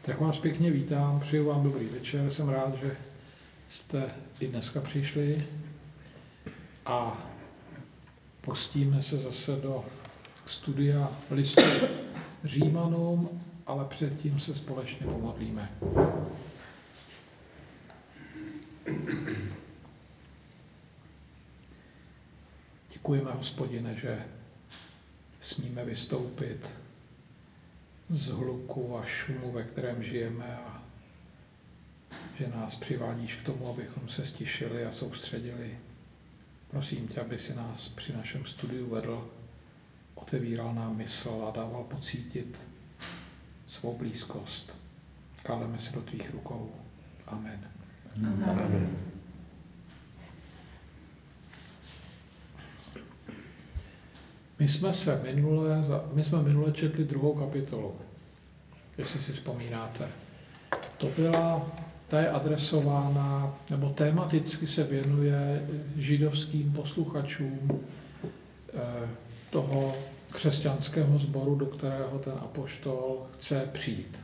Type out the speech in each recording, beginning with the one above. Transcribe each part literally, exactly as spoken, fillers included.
Tak vás pěkně vítám, přeju vám dobrý večer, jsem rád, že jste i dneska přišli a pustíme se zase do studia listu Římanům, ale předtím se společně pomodlíme. Děkujeme, Hospodine, že smíme vystoupit z hluku a šumu, ve kterém žijeme, a že nás přivádíš k tomu, abychom se stišili a soustředili. Prosím tě, aby si nás při našem studiu vedl, otevíral nám mysl a dával pocítit svou blízkost. Klademe se do tvých rukou. Amen. Amen. Amen. My jsme se minule, my jsme minule četli druhou kapitolu, jestli si vzpomínáte. To byla, ta je adresována, nebo tematicky se věnuje židovským posluchačům toho křesťanského sboru, do kterého ten apoštol chce přijít.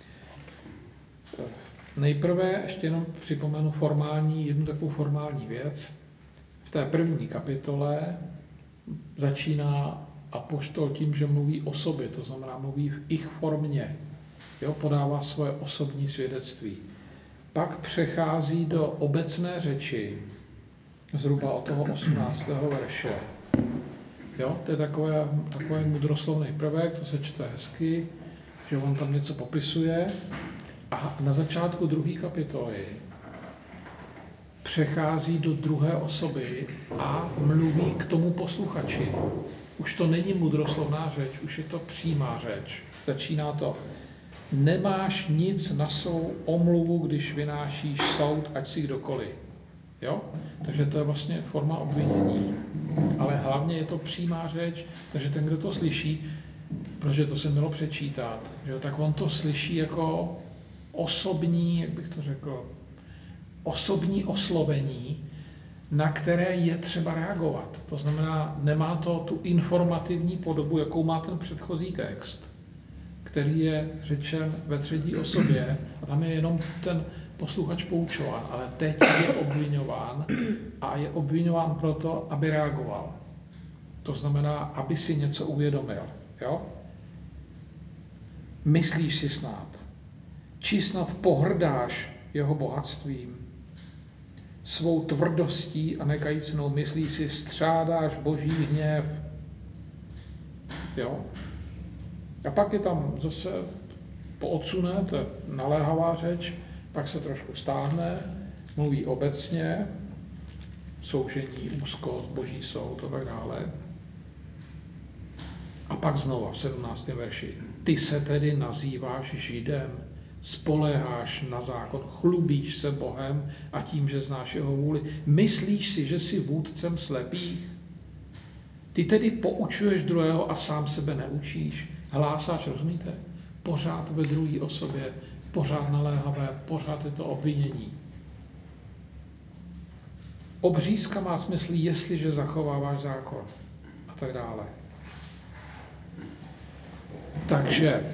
Nejprve ještě jenom připomenu formální, jednu takovou formální věc. V té první kapitole začíná apoštol tím, že mluví o sobě, to znamená mluví v ich formě, jo, podává svoje osobní svědectví. Pak přechází do obecné řeči, zhruba od toho osmnáctého verše. Jo, to je takové, takové mudroslovný prvek, to se čte hezky, že on tam něco popisuje. A na začátku druhé kapitoly přechází do druhé osoby a mluví k tomu posluchači. Už to není mudroslovná řeč, už je to přímá řeč. Začíná to: nemáš nic na svou omluvu, když vynášíš soud, ať si kdokoliv. Jo? Takže to je vlastně forma obvinění. Ale hlavně je to přímá řeč, takže ten, kdo to slyší, protože to se mělo přečítat, že? Tak on to slyší jako osobní, jak bych to řekl, osobní oslovení, na které je třeba reagovat. To znamená, nemá to tu informativní podobu, jakou má ten předchozí text, který je řečen ve třetí osobě a tam je jenom ten posluchač poučován, ale teď je obviňován a je obviňován proto, aby reagoval. To znamená, aby si něco uvědomil. Jo? Myslíš si snad, či snad pohrdáš jeho bohatstvím, svou tvrdostí a nekajícnou myslí si střádáš boží hněv. Jo? A pak je tam zase poodsune, to je naléhavá řeč, pak se trošku stáhne, mluví obecně, soužení, úzkost, boží soud a tak dále. A pak znova v sedmnáctém verši. Ty se tedy nazýváš Židem, spoléháš na zákon, chlubíš se Bohem a tím, že znáš jeho vůli. Myslíš si, že jsi vůdcem slepých? Ty tedy poučuješ druhého a sám sebe neučíš. Hlásáš, rozumíte? Pořád ve druhé osobě, pořád naléhavé, pořád je to obvinění. Obřízka má smysl, jestliže zachováváš zákon a tak dále. Takže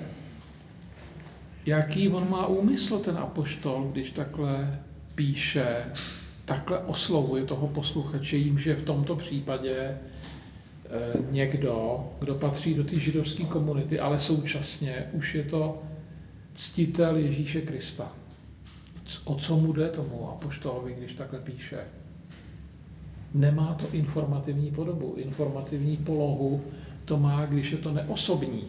jaký on má úmysl, ten apoštol, když takhle píše, takhle oslovuje toho posluchače, jím, že v tomto případě e, někdo, kdo patří do té židovské komunity, ale současně už je to ctitel Ježíše Krista. O co mu jde tomu apoštolovi, když takhle píše? Nemá to informativní podobu, informativní polohu to má, když je to neosobní.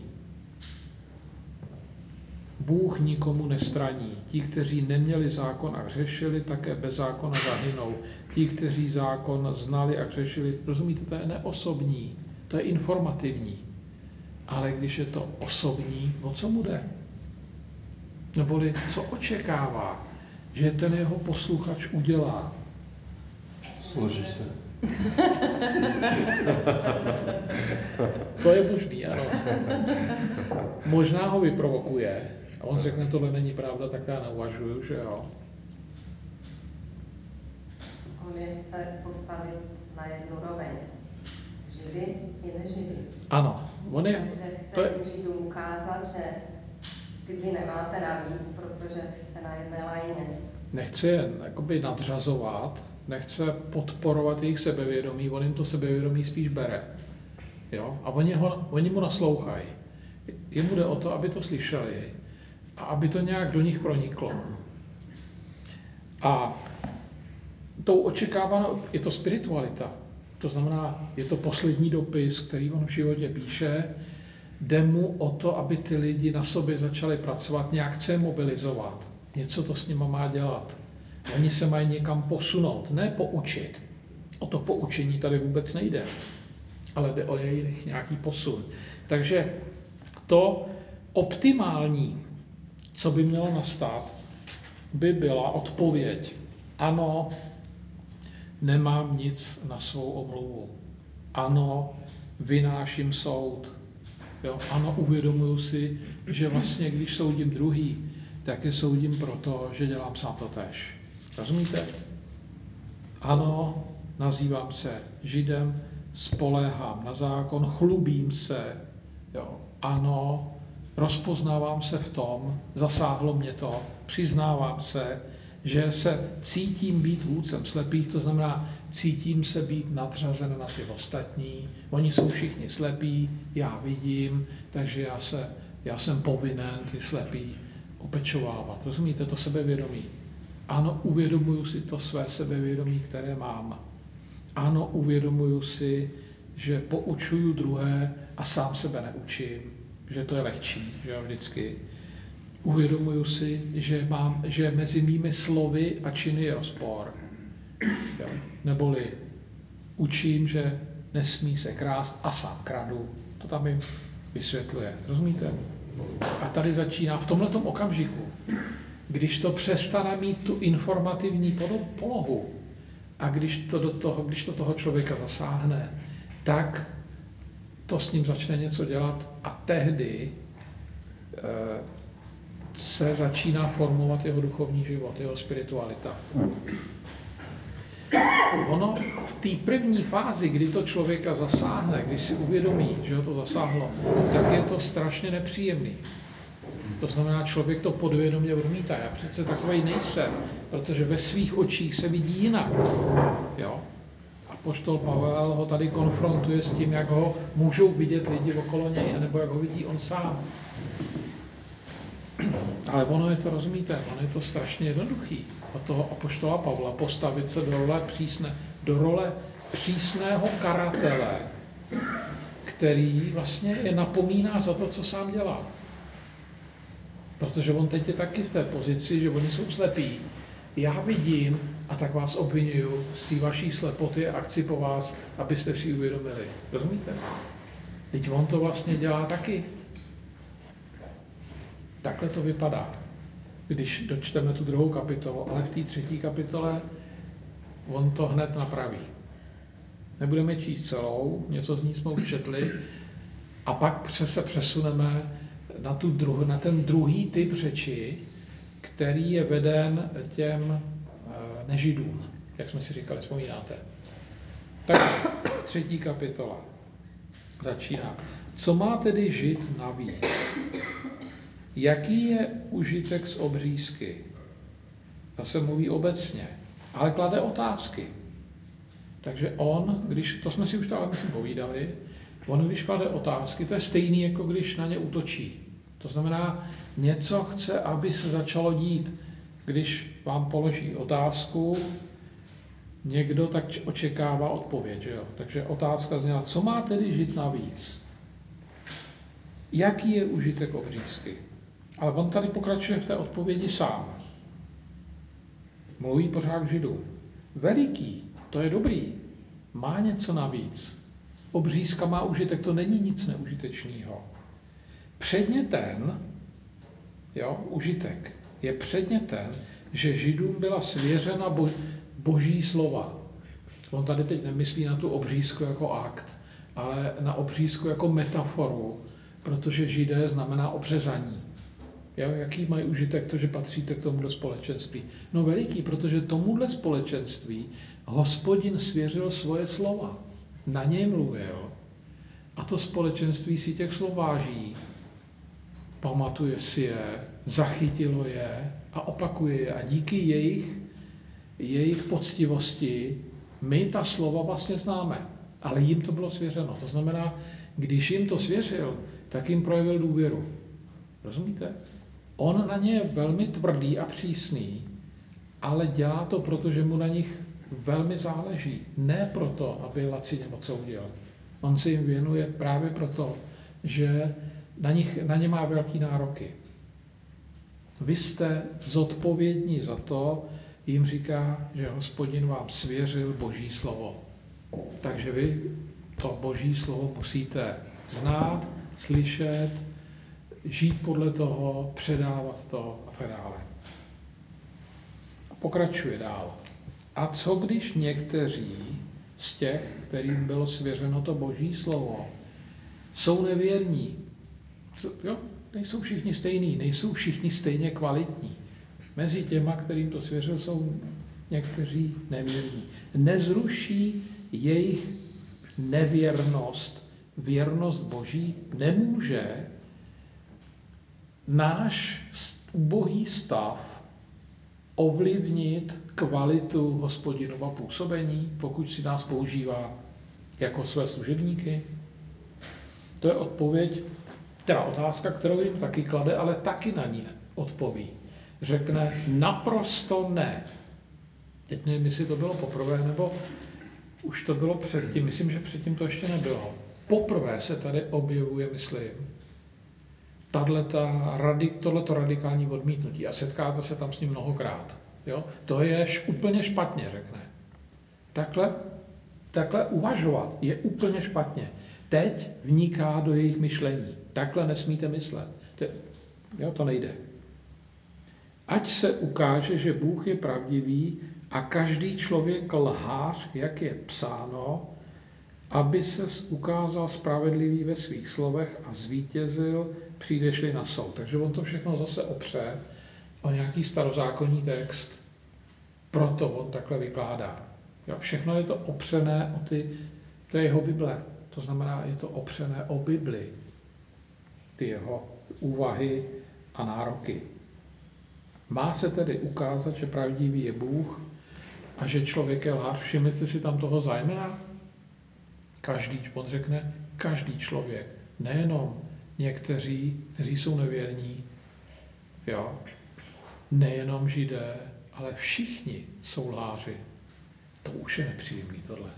Bůh nikomu nestraní. Ti, kteří neměli zákon a hřešili, také bez zákona zahynou. Ti, kteří zákon znali a hřešili, rozumíte, to je neosobní, to je informativní. Ale když je to osobní, o co mu jde? Neboli co očekává, že ten jeho posluchač udělá? Složí se. To je možný, ano. Možná ho vyprovokuje a on řekne, tohle není pravda, tak já neuvažuju, že jo. On je chce postavit na jednu roveň. Židy i nežidy. Ano. On je, Takže chce to je... Židům ukázat, že ty dvě nemáte navíc, protože jste na jedné lajně. Nechce je jakoby nadřazovat, nechce podporovat jejich sebevědomí, on jim to sebevědomí spíš bere. Jo? A oni, ho, oni mu naslouchají. Jemu jde o to, aby to slyšeli a aby to nějak do nich proniklo. A tou očekávanou je to spiritualita. To znamená, je to poslední dopis, který on v životě píše. Jde mu o to, aby ty lidi na sobě začali pracovat, nějak chce mobilizovat. Něco to s nima má dělat. Oni se mají někam posunout, ne poučit. O to poučení tady vůbec nejde, ale jde o jejich nějaký posun. Takže to optimální, co by mělo nastat, by byla odpověď. Ano, nemám nic na svou omluvu. Ano, vynáším soud. Jo? Ano, uvědomuju si, že vlastně, když soudím druhý, tak je soudím proto, že dělám sám to též. Rozumíte? Ano, nazývám se Židem, spoléhám na zákon, chlubím se. Jo? Ano, rozpoznávám se v tom, zasáhlo mě to, přiznávám se, že se cítím být vůdcem slepých, to znamená, cítím se být nadřazen na ty ostatní. Oni jsou všichni slepí, já vidím, takže já, se, já jsem povinen ty slepí opečovávat. Rozumíte, to sebevědomí? Ano, uvědomuju si to své sebevědomí, které mám. Ano, uvědomuju si, že poučuju druhé a sám sebe neučím, že to je lehčí, že jo, vždycky. Uvědomuju si, že, mám, že mezi mými slovy a činy je rozpor. Jo. Neboli učím, že nesmí se krást a sám kradu. To tam jim vysvětluje. Rozumíte? A tady začíná v tomhletom okamžiku, když to přestane mít tu informativní polohu a když to, do toho, když to toho člověka zasáhne, tak to s ním začne něco dělat a tehdy eh, se začíná formovat jeho duchovní život, jeho spiritualita. Ono v té první fázi, kdy to člověka zasáhne, když si uvědomí, že ho to zasáhlo, tak je to strašně nepříjemný. To znamená, člověk to podvědomě odmítá. Já přece takovej nejsem, protože ve svých očích se vidí jinak. Jo? Apoštol Pavel ho tady konfrontuje s tím, jak ho můžou vidět lidi okolo něj, nebo jak ho vidí on sám. Ale ono je to, rozumíte, ono je to strašně jednoduchý. Od toho apoštola Pavla postavit se do role, přísné, do role přísného karatele, který vlastně je napomíná za to, co sám dělá. Protože on teď je taky v té pozici, že oni jsou slepí. Já vidím a tak vás obvinuju z té vaší slepoty a chci po vás, abyste si uvědomili. Rozumíte? Teď on to vlastně dělá taky. Takhle to vypadá, když dočteme tu druhou kapitolu, ale v té třetí kapitole on to hned napraví. Nebudeme číst celou, něco z ní jsme už četli, a pak se přesuneme na, tu druh, na ten druhý typ řeči, který je veden těm nežidům, jak jsme si říkali, vzpomínáte. Tak třetí kapitola začíná. Co má tedy žid navíc? Jaký je užitek z obřízky? Zase mluví obecně, ale klade otázky. Takže on, když, to jsme si už tady myslím povídali, on když klade otázky, to je stejný, jako když na ně útočí. To znamená, něco chce, aby se začalo dít. Když vám položí otázku, někdo tak očekává odpověď. Že jo? Takže otázka zněla, co má tedy žid navíc? Jaký je užitek obřízky? Ale on tady pokračuje v té odpovědi sám. Mluví pořád k židům. Veliký, to je dobrý, má něco navíc. Obřízka má užitek, to není nic neužitečného. Předmětem, jo, užitek, je předmětem, že židům byla svěřena bo, boží slova. On tady teď nemyslí na tu obřízku jako akt, ale na obřízku jako metaforu, protože židé znamená obřezaní. Jo, jaký mají užitek to, že patříte k tomuhle společenství? No veliký, protože tomuhle společenství Hospodin svěřil svoje slova. Na něj mluvil a to společenství si těch slov váží pamatuje si je, zachytilo je a opakuje je. A díky jejich, jejich poctivosti my ta slova vlastně známe, ale jim to bylo svěřeno. To znamená, když jim to svěřil, tak jim projevil důvěru. Rozumíte? On na ně je velmi tvrdý a přísný, ale dělá to, protože mu na nich velmi záleží. Ne proto, aby lacině odsoudil. On si jim věnuje právě proto, že na, nich, na ně má velký nároky. Vy jste zodpovědní za to, jim říká, že Hospodin vám svěřil Boží slovo. Takže vy to Boží slovo musíte znát, slyšet, žít podle toho, předávat to a tak dále. Pokračuje dál. A co když někteří z těch, kterým bylo svěřeno to Boží slovo, jsou nevěrní? Jo? Nejsou všichni stejní, nejsou všichni stejně kvalitní. Mezi těma, kterým to svěřil, jsou někteří nevěrní. Nezruší jejich nevěrnost, věrnost Boží nemůže náš ubohý stav ovlivnit kvalitu Hospodinova působení, pokud si nás používá jako své služebníky? To je odpověď, teda otázka, kterou jim taky klade, ale taky na ní odpoví. Řekne naprosto ne. Teď nevím, jestli to bylo poprvé, nebo už to bylo předtím. Myslím, že předtím to ještě nebylo. Poprvé se tady objevuje, myslím, tohleto radikální odmítnutí a setkáte se tam s ním mnohokrát. Jo? To je úplně špatně, řekne. Takhle, takhle uvažovat je úplně špatně. Teď vniká do jejich myšlení. Takhle nesmíte myslet. To, jo, to nejde. Ať se ukáže, že Bůh je pravdivý a každý člověk lhář, jak je psáno, aby se ukázal spravedlivý ve svých slovech a zvítězil, přijdeš-li na soud. Takže on to všechno zase opře o nějaký starozákonní text, proto on takhle vykládá. Jo, všechno je to opřené o ty, to je jeho Bible, to znamená, je to opřené o Bibli, ty jeho úvahy a nároky. Má se tedy ukázat, že pravdivý je Bůh a že člověk je lhář. Všimněte si tam toho zájmena? Každý, on řekne, každý člověk, nejenom někteří, kteří jsou nevěrní, jo, nejenom Židé, ale všichni jsou lháři. To už je nepříjemný tohle.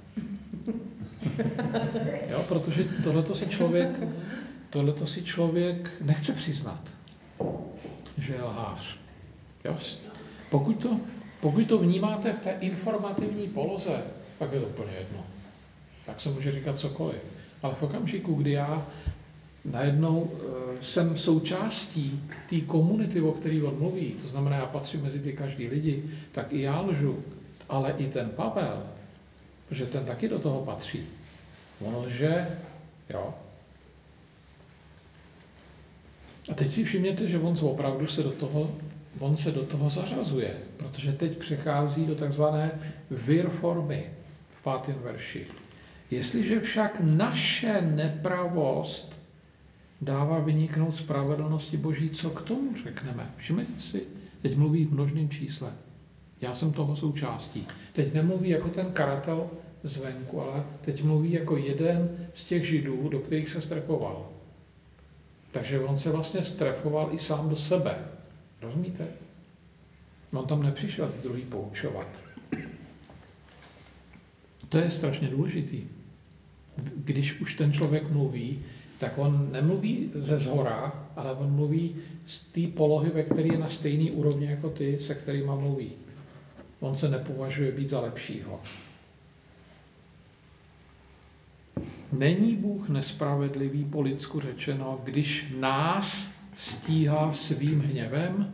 Jo, protože tohleto si člověk, tohleto si člověk nechce přiznat, že je lhář. Jo? Pokud, to, pokud to vnímáte v té informativní poloze, tak je to úplně jedno. Tak se může říkat cokoliv. Ale v okamžiku, kdy já najednou e, jsem součástí té komunity, o který on mluví, to znamená, já patřím mezi ty každý lidi, tak i já lžu, ale i ten Pavel, protože ten taky do toho patří. On lže, jo. A teď si všimněte, že on opravdu se do toho, on se do toho zařazuje, protože teď přechází do takzvané vir formy v pátém verši. Jestliže však naše nepravost dává vyniknout spravedlnosti Boží, co k tomu řekneme? Všimněte si, teď mluví v množném čísle. Já jsem toho součástí. Teď nemluví jako ten karatel zvenku, ale teď mluví jako jeden z těch Židů, do kterých se strefoval. Takže on se vlastně strefoval i sám do sebe. Rozumíte? On tam nepřišel ty druhý poučovat. To je strašně důležitý. Když už ten člověk mluví, tak on nemluví ze zhora, ale on mluví z té polohy, ve které je na stejný úrovni jako ty, se kterýma mluví. On se nepovažuje být za lepšího. Není Bůh nespravedlivý, po lidsku řečeno, když nás stíhá svým hněvem?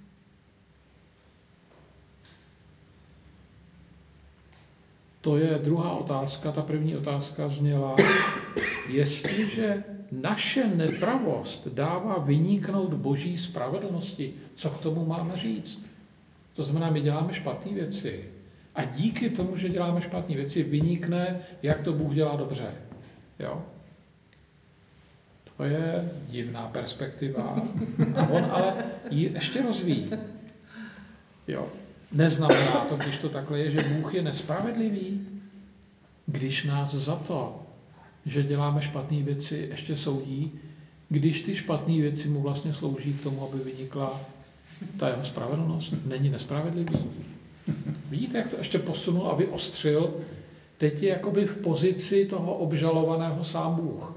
To je druhá otázka. Ta první otázka zněla, jestliže naše nepravost dává vyniknout Boží spravedlnosti, co k tomu máme říct? To znamená, my děláme špatné věci a díky tomu, že děláme špatné věci, vynikne, jak to Bůh dělá dobře. Jo? To je divná perspektiva. A on ale ji ještě rozvíjí. Jo. Neznamená to, když to takhle je, že Bůh je nespravedlivý, když nás za to, že děláme špatné věci, ještě soudí, když ty špatné věci mu vlastně slouží k tomu, aby vynikla ta jeho spravedlnost. Není nespravedlivý. Vidíte, jak to ještě posunul a vyostřil? Teď je jakoby v pozici toho obžalovaného sám Bůh.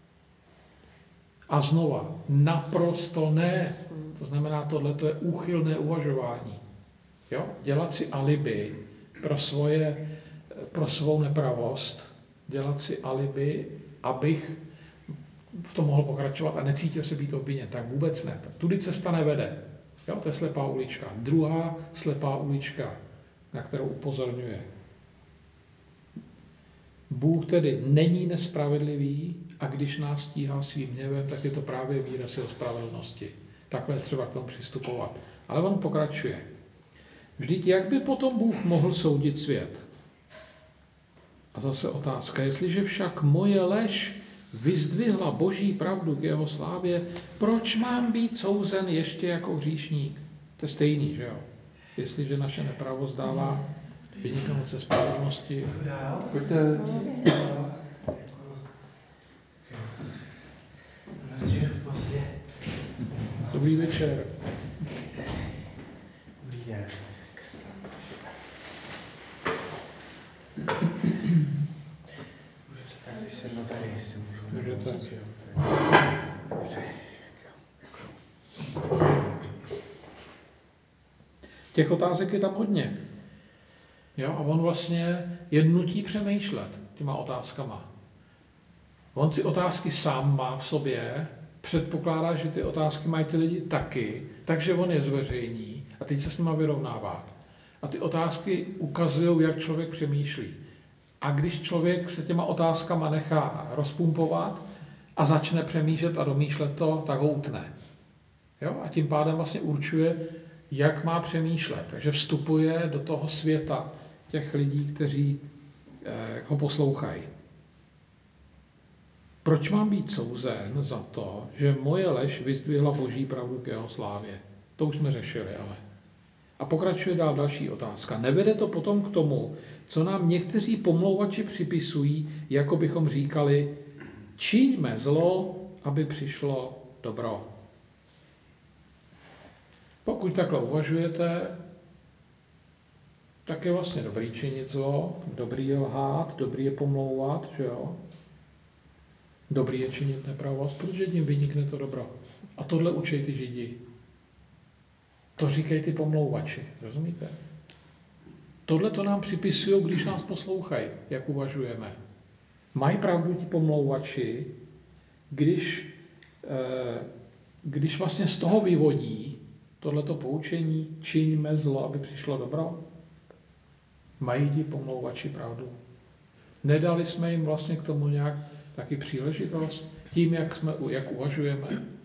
A znova, naprosto ne. To znamená, tohle je úchylné uvažování. Jo? Dělat si alibi pro, svoje, pro svou nepravost, dělat si alibi, abych v tom mohl pokračovat a necítil se být obviněn. Tak vůbec ne. Tudy cesta nevede. Jo? To je slepá ulička. Druhá slepá ulička, na kterou upozorňuje. Bůh tedy není nespravedlivý a když nás stíhá svým hněvem, tak je to právě výraz jeho spravedlnosti. Takhle je třeba k tomu přistupovat. Ale on pokračuje. Vždyť jak by potom Bůh mohl soudit svět? A zase otázka, jestliže však moje lež vyzdvihla boží pravdu k jeho slávě, proč mám být souzen ještě jako hříšník? To je stejný, že jo? Jestliže naše nepravost dává vyniknout ze spravedlnosti. Pojďte. Dobrý večer. Dobrý den. Můžete tak si sednout tady, jestli můžu. Můžete. Těch otázek je tam hodně. Jo? A on vlastně je nutí přemýšlet těma otázkama. On si otázky sám má v sobě, předpokládá, že ty otázky mají ty lidi taky, takže on je zveřejní a teď se s nima vyrovnává. A ty otázky ukazují, jak člověk přemýšlí. A když člověk se těma otázkama nechá rozpumpovat a začne přemýšlet a domýšlet to, tak ho utne. Jo? A tím pádem vlastně určuje, jak má přemýšlet. Takže vstupuje do toho světa těch lidí, kteří eh, ho poslouchají. Proč mám být souzen za to, že moje lež vyzdvihla boží pravdu k jeho slávě? To už jsme řešili, ale. A pokračuje dál další otázka. Nevede to potom k tomu, co nám někteří pomlouvači připisují, jako bychom říkali, čiňme zlo, aby přišlo dobro. Pokud takhle uvažujete, tak je vlastně dobrý činit zlo, dobrý je lhát, dobrý je pomlouvat, že jo? Dobrý je činit nepravost, protože tím vynikne to dobro. A tohle učej ty Židi. To říkají ty pomlouvači, rozumíte? Tohle to nám připisují, když nás poslouchají, jak uvažujeme. Mají pravdu ti pomlouvači, když, eh, když vlastně z toho vyvodí tohleto poučení, čiňme zlo, aby přišlo dobro. Mají ti pomlouvači pravdu. Nedali jsme jim vlastně k tomu nějak taky příležitost, tím, jak, jsme, jak uvažujeme.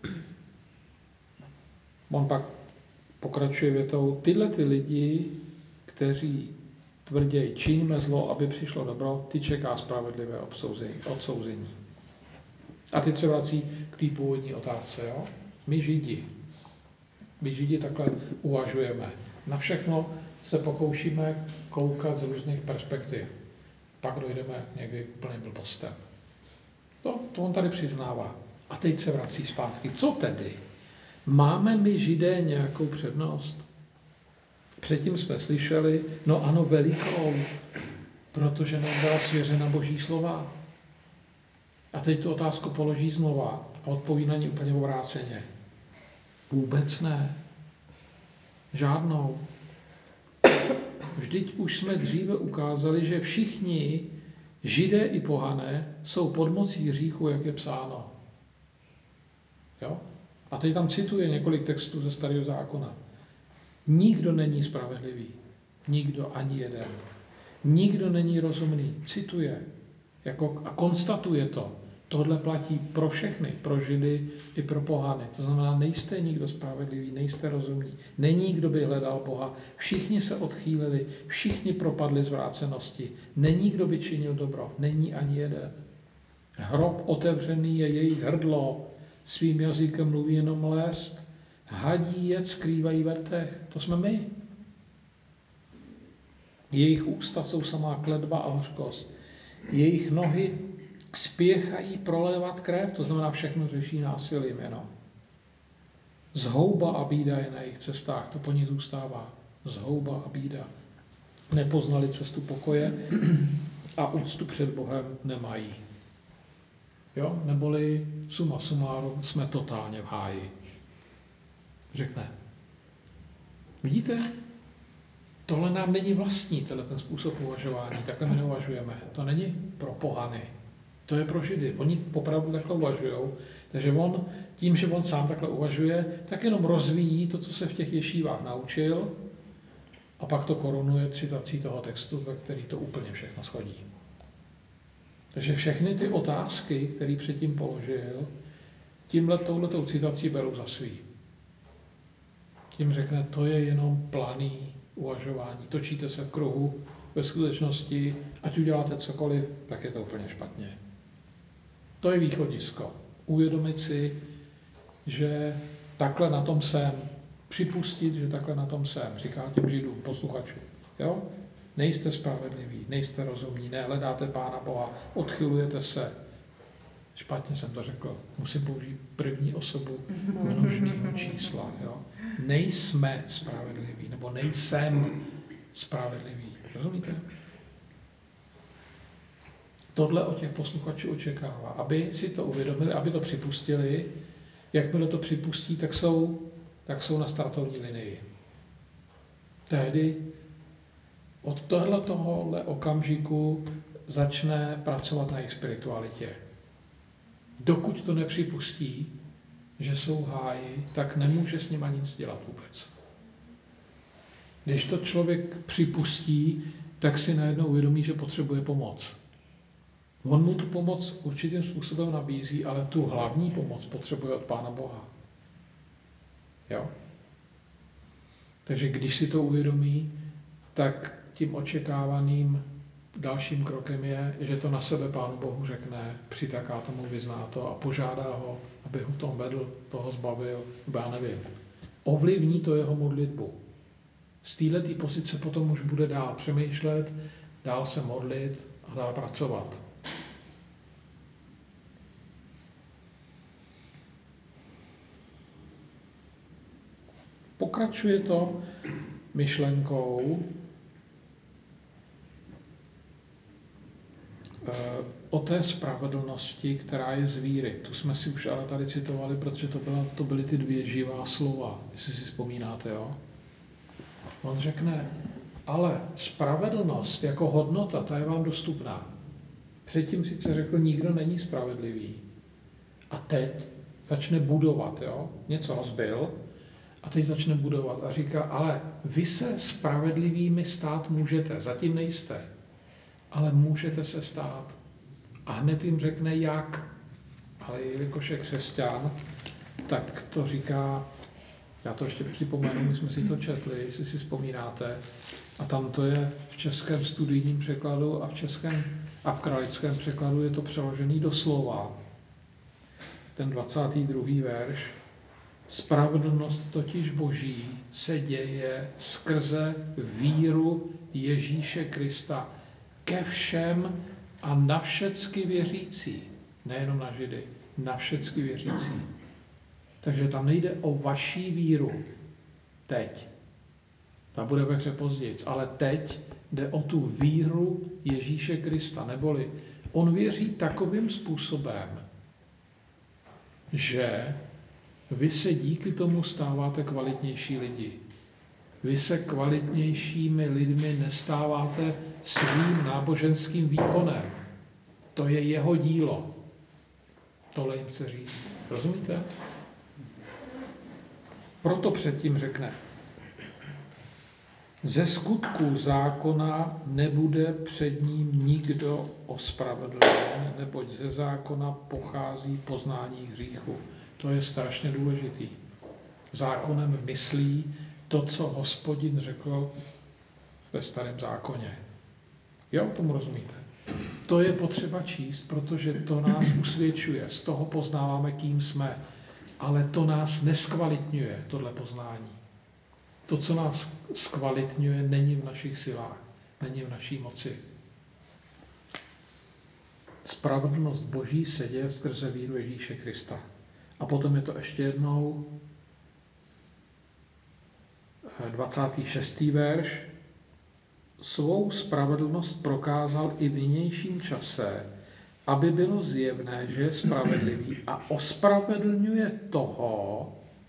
On pak pokračuje větou, tyhle ty lidi, kteří tvrději, čiňme zlo, aby přišlo dobro, ty čeká spravedlivé odsouzení. A teď se vrací k té původní otázce. Jo? My Židi, my Židi takhle uvažujeme. Na všechno se pokoušíme koukat z různých perspektiv. Pak dojdeme někdy k úplným blbostem. To, to on tady přiznává. A teď se vrací zpátky. Co tedy? Máme my Židé nějakou přednost? Předtím jsme slyšeli, no ano, velikou, protože nám byla svěřena boží slova. A teď tu otázku položí znova a odpoví na ní úplně obráceně. Vůbec ne. Žádnou. Vždyť už jsme dříve ukázali, že všichni Židé i pohané jsou pod mocí hříchu, jak je psáno. Jo? A teď tam cituje několik textů ze Starého zákona. Nikdo není spravedlivý. Nikdo, ani jeden. Nikdo není rozumný. Cituje jako, a konstatuje to. Tohle platí pro všechny, pro Židy i pro pohany. To znamená, nejste nikdo spravedlivý, nejste rozumní. Není, kdo by hledal Boha. Všichni se odchýlili, všichni propadli zvrácenosti. Není, kdo by činil dobro. Není ani jeden. Hrob otevřený je jejich hrdlo, svým jazykem mluví jenom lest, hadí jed skrývají v rtech. To jsme my. Jejich ústa jsou samá kletba a hořkost. Jejich nohy spěchají prolévat krev, to znamená všechno řeší násilím jenom. Zhouba a bída je na jejich cestách, to po nich zůstává. Zhouba a bída. Nepoznali cestu pokoje a úctu před Bohem nemají. Jo? Neboli suma sumárum jsme totálně v háji. Řekne. Vidíte? Tohle nám není vlastní, tenhle ten způsob uvažování. Takhle my neuvažujeme. To není pro pohany. To je pro Židy. Oni opravdu takhle uvažujou. Takže on, tím, že on sám takhle uvažuje, tak jenom rozvíjí to, co se v těch ješívách naučil a pak to korunuje citací toho textu, ve který to úplně všechno shodí. Takže všechny ty otázky, které předtím položil, tímhle touhletou citací berou za svý. Tím řekne, to je jenom planý uvažování. Točíte se v kruhu, ve skutečnosti, ať uděláte cokoliv, tak je to úplně špatně. To je východisko. Uvědomit si, že takhle na tom jsem. Připustit, že takhle na tom jsem. Říká těm Židům, posluchačům. Jo? Nejste spravedliví, nejste rozumní, nehledáte Pána Boha, odchylujete se. Špatně jsem to řekl. Musím použít první osobu množného čísla. Jo? Nejsme spravedliví, nebo nejsem spravedlivý. Rozumíte? Tohle od těch posluchačů očekává, aby si to uvědomili, aby to připustili. Jakmile to připustí, tak jsou, tak jsou na startovní linii. Tehdy od tohle tohohle okamžiku začne pracovat na jejich spiritualitě. Dokud to nepřipustí, že jsou háji, tak nemůže s nima nic dělat vůbec. Když to člověk připustí, tak si najednou uvědomí, že potřebuje pomoc. On mu tu pomoc určitým způsobem nabízí, ale tu hlavní pomoc potřebuje od Pána Boha. Jo? Takže když si to uvědomí, tak tím očekávaným dalším krokem je, že to na sebe Pánu Bohu řekne, přitaká tomu, vyzná to a požádá ho, aby ho v tom vedl, toho zbavil, nebo já nevím. Ovlivní to jeho modlitbu. Z této pozice potom už bude dál přemýšlet, dál se modlit a dál pracovat. Pokračuje to myšlenkou o té spravedlnosti, která je z víry. Tu jsme si už ale tady citovali, protože to, byla, to byly ty dvě živá slova, jestli si vzpomínáte. Jo? On řekne, ale spravedlnost jako hodnota, ta je vám dostupná. Předtím sice řekl, nikdo není spravedlivý. A teď začne budovat. Jo? Něco rozbil a teď začne budovat a říká, ale vy se spravedlivými stát můžete, zatím nejste. Ale můžete se stát. A hned jim řekne jak. Ale jelikož je křesťan, tak to říká, já to ještě připomenu, my jsme si to četli, jestli si vzpomínáte. A tam to je v českém studijním překladu a v českém a v kralickém překladu je to přeložený doslova. Ten dvacátý druhý verš. Spravedlnost totiž Boží se děje skrze víru Ježíše Krista ke všem a na všecky věřící. Nejenom na Židy, na všecky věřící. Takže tam nejde o vaší víru teď. Ta bude ve hře později, ale teď jde o tu víru Ježíše Krista. Neboli on věří takovým způsobem, že vy se díky tomu stáváte kvalitnější lidi. Vy se kvalitnějšími lidmi nestáváte svým náboženským výkonem. To je jeho dílo. Tohle jim chce říct. Rozumíte? Proto předtím řekne, ze skutků zákona nebude před ním nikdo ospravedlněn, neboť ze zákona pochází poznání hříchu. To je strašně důležitý. Zákonem myslí to, co Hospodin řekl ve starém zákoně. Jo, tomu rozumíte? to je potřeba číst, protože to nás usvědčuje, z toho poznáváme, kým jsme. Ale to nás neskvalitňuje, tohle poznání. To, co nás zkvalitňuje, není v našich silách, není v naší moci. Spravedlnost Boží se děje skrze víru Ježíše Krista. A potom je to ještě jednou dvacátý šestý verš. Svou spravedlnost prokázal i v nynějším čase, aby bylo zjevné, že je spravedlivý a ospravedlňuje toho,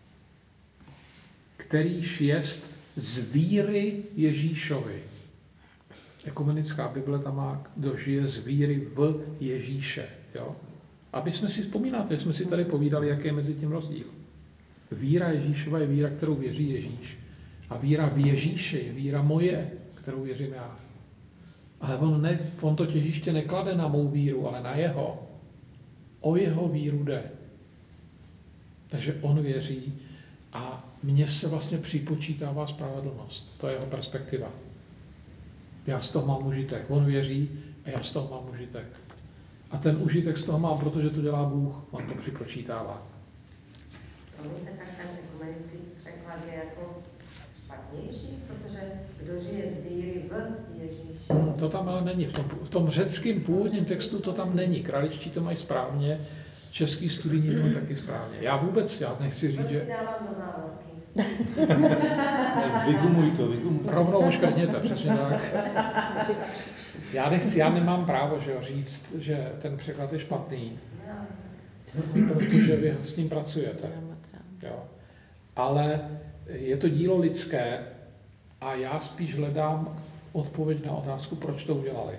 kterýž jest z víry Ježíšovi. Ekumenická Bible tam má, kdo žije z víry v Ježíše. Jo? Aby jsme si vzpomínali, jsme si tady povídali, jaký je mezi tím rozdíl. Víra Ježíšova je víra, kterou věří Ježíš. A víra v Ježíše je víra moje, kterou věřím já. Ale on, ne, on to těžiště neklade na mou víru, ale na jeho. O jeho víru jde. Takže on věří a mně se vlastně připočítává spravedlnost. To je jeho perspektiva. Já z toho mám užitek. On věří a já z toho mám užitek. A ten užitek z toho mám, protože to dělá Bůh. On to připočítává. Promiňte, tak ten ekumenický překlad je jako špatnější, protože kdo žije z víry v Ježíši. Hmm, to tam ale není. V tom, v tom řeckém původním textu to tam není. Kraličtí to mají správně, český studijní to taky správně. Já vůbec, já nechci říct, že... To si dávám do závorky. Vygumuj to, vygumuj to. Rovnou oškrtněte, přesně tak. Já nechci, já nemám právo, že jo, říct, že ten překlad je špatný, protože vy s ním pracujete. Jo. Ale je to dílo lidské a já spíš hledám odpověď na otázku, proč to udělali.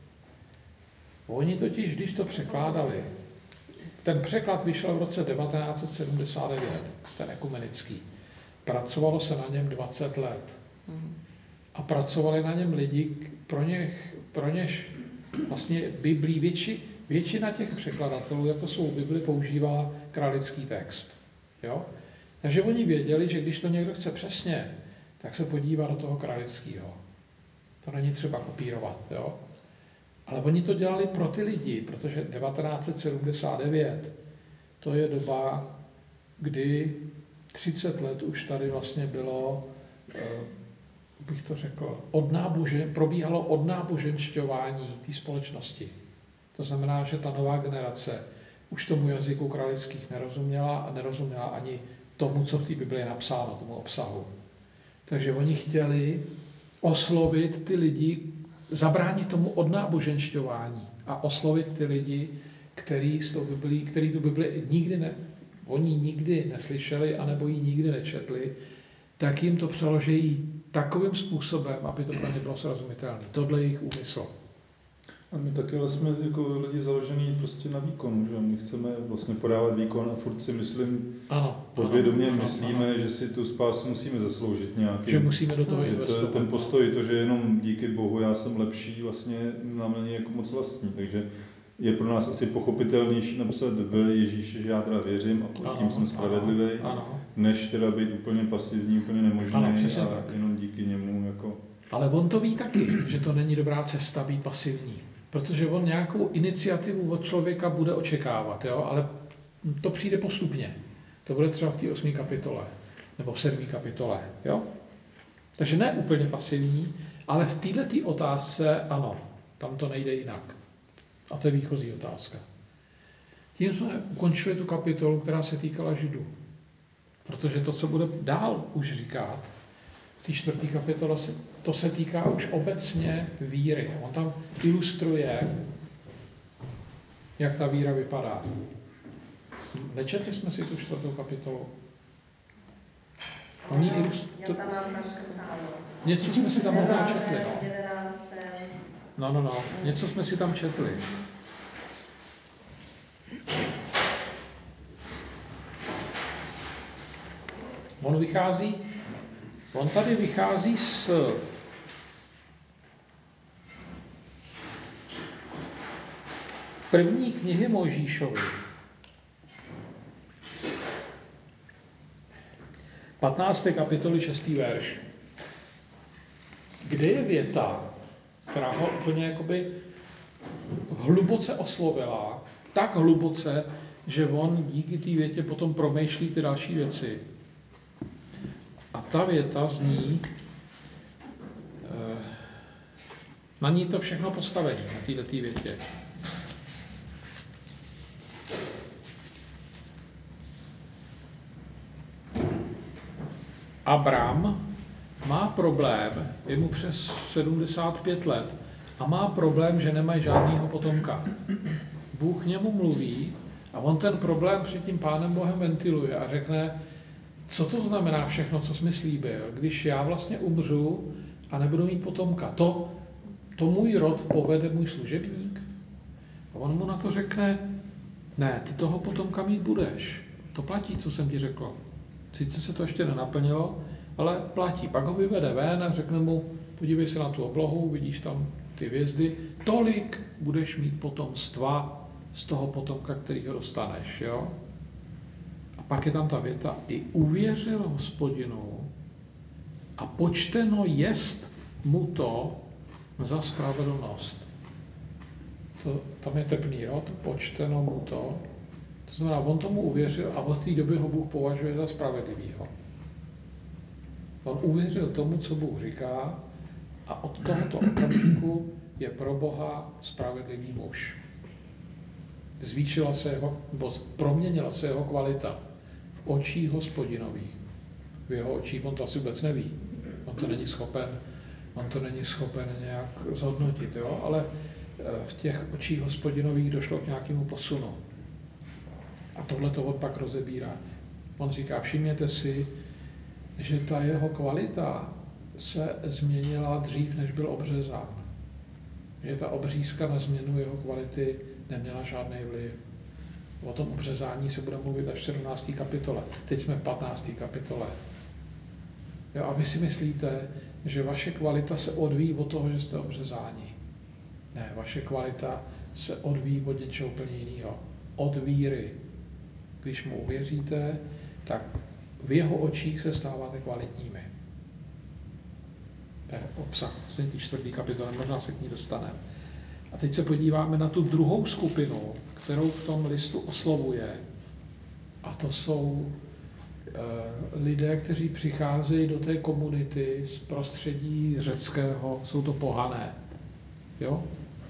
Oni totiž, když to překládali, ten překlad vyšel v roce devatenáct set sedmdesát devět, ten ekumenický. Pracovalo se na něm dvacet let. A pracovali na něm lidi, pro, něch, pro něž vlastně Biblii, větši, většina těch překladatelů jako svou Bibli používala kralický text. Jo? Takže oni věděli, že když to někdo chce přesně, tak se podívá do toho kralického. To není třeba kopírovat. Jo? Ale oni to dělali pro ty lidi, protože devatenáct set sedmdesát devět to je doba, kdy třicet let už tady vlastně bylo, bych to řekl, odnábožen, probíhalo odnáboženšťování té společnosti. To znamená, že ta nová generace už tomu jazyku kralických nerozuměla a nerozuměla ani tomu, co v té Bibli je napsáno, tomu obsahu. Takže oni chtěli oslovit ty lidi, zabránit tomu odnáboženšťování a oslovit ty lidi, který, s tou Biblí, který tu Bibli nikdy ne, oni nikdy neslyšeli, anebo ji nikdy nečetli, tak jim to přeloží takovým způsobem, aby to pro ně bylo srozumitelné. Tohle je jejich úmysl. A my taky ale jsme jako lidi založený prostě na výkonu, že my chceme vlastně podávat výkon a furt si myslím, ano, podvědomě ano, myslíme, ano. že si tu spásu musíme zasloužit nějakým. Že musíme do toho že investovat. To, ten postoj, to, že jenom díky Bohu já jsem lepší, vlastně nám není jako moc vlastní, takže je pro nás asi pochopitelnější napsat v Ježíše, že já teda věřím a tím jsem spravedlivý, než teda být úplně pasivní, úplně nemožný ano, a tak. jenom díky němu jako... Ale on to ví taky, že to není dobrá cesta být pasivní. Protože on nějakou iniciativu od člověka bude očekávat, jo? Ale to přijde postupně. To bude třeba v té osmé kapitole, nebo v sedmé kapitole. Jo? Takže ne úplně pasivní, ale v této otázce ano, tam to nejde jinak. A to je výchozí otázka. Tím jsme ukončili tu kapitolu, která se týkala Židů. Protože to, co bude dál už říkat, v té čtvrté kapitole, to se týká už obecně víry. On tam ilustruje, jak ta víra vypadá. Nečetli jsme si tu čtvrtou kapitolu? On já, ilustru... já tam mám naškrtáno. Něco jsme si tam možná četli. No. no, no, no. Něco jsme si tam četli. On vychází, on tady vychází z první knihy Mojžíšovy. patnácté kapitoly šestý verš. Kde je věta, která ho úplně jakoby hluboce oslovila, tak hluboce, že on díky té větě potom promýšlí ty další věci. A ta věta zní, na ní to všechno postavení, na této větě. Abram má problém, je mu přes sedmdesát pět let a má problém, že nemají žádného potomka. Bůh němu mluví a on ten problém před tím Pánem Bohem ventiluje a řekne, co to znamená všechno, co jsi mi slíbil, když já vlastně umřu a nebudu mít potomka. To, to můj rod povede můj služebník. A on mu na to řekne, ne, ty toho potomka mít budeš. To platí, co jsem ti řekl. Sice se to ještě nenaplnilo, ale platí. Pak ho vyvede ven a řekne mu, podívej se na tu oblohu, vidíš tam ty hvězdy, tolik budeš mít potomstva z toho potomka, kterýho dostaneš. Jo? A pak je tam ta věta, i uvěřil Hospodinu a počteno jest mu to za spravedlnost. To, tam je tepný rod, počteno mu to. To znamená, on tomu uvěřil a od té doby ho Bůh považuje za spravedlivýho. On uvěřil tomu, co Bůh říká a od tohoto okamžiku je pro Boha spravedlivý muž. Zvýšila se jeho, nebo proměnila se jeho kvalita v očích Hospodinových. V jeho očích on to asi vůbec neví. On to není schopen, on to není schopen nějak zhodnotit, jo? Ale v těch očích Hospodinových došlo k nějakému posunu. A tohle to on pak rozebírá. On říká, všimněte si, že ta jeho kvalita se změnila dřív, než byl obřezán. Že ta obřízka na změnu jeho kvality neměla žádný vliv. O tom obřezání se bude mluvit až v sedmnácté kapitole. Teď jsme v patnácté kapitole. Jo, a vy si myslíte, že vaše kvalita se odvíjí od toho, že jste obřezáni. Ne, vaše kvalita se odvíjí od něčeho úplně jiného. Od víry. Když mu uvěříte, tak v jeho očích se stáváte kvalitními. To je obsah vlastně té čtvrtý kapitoly, možná se k ní dostaneme. A teď se podíváme na tu druhou skupinu, kterou v tom listu oslovuje. A to jsou e, lidé, kteří přicházejí do té komunity z prostředí řeckého, jsou to pohané. Jo?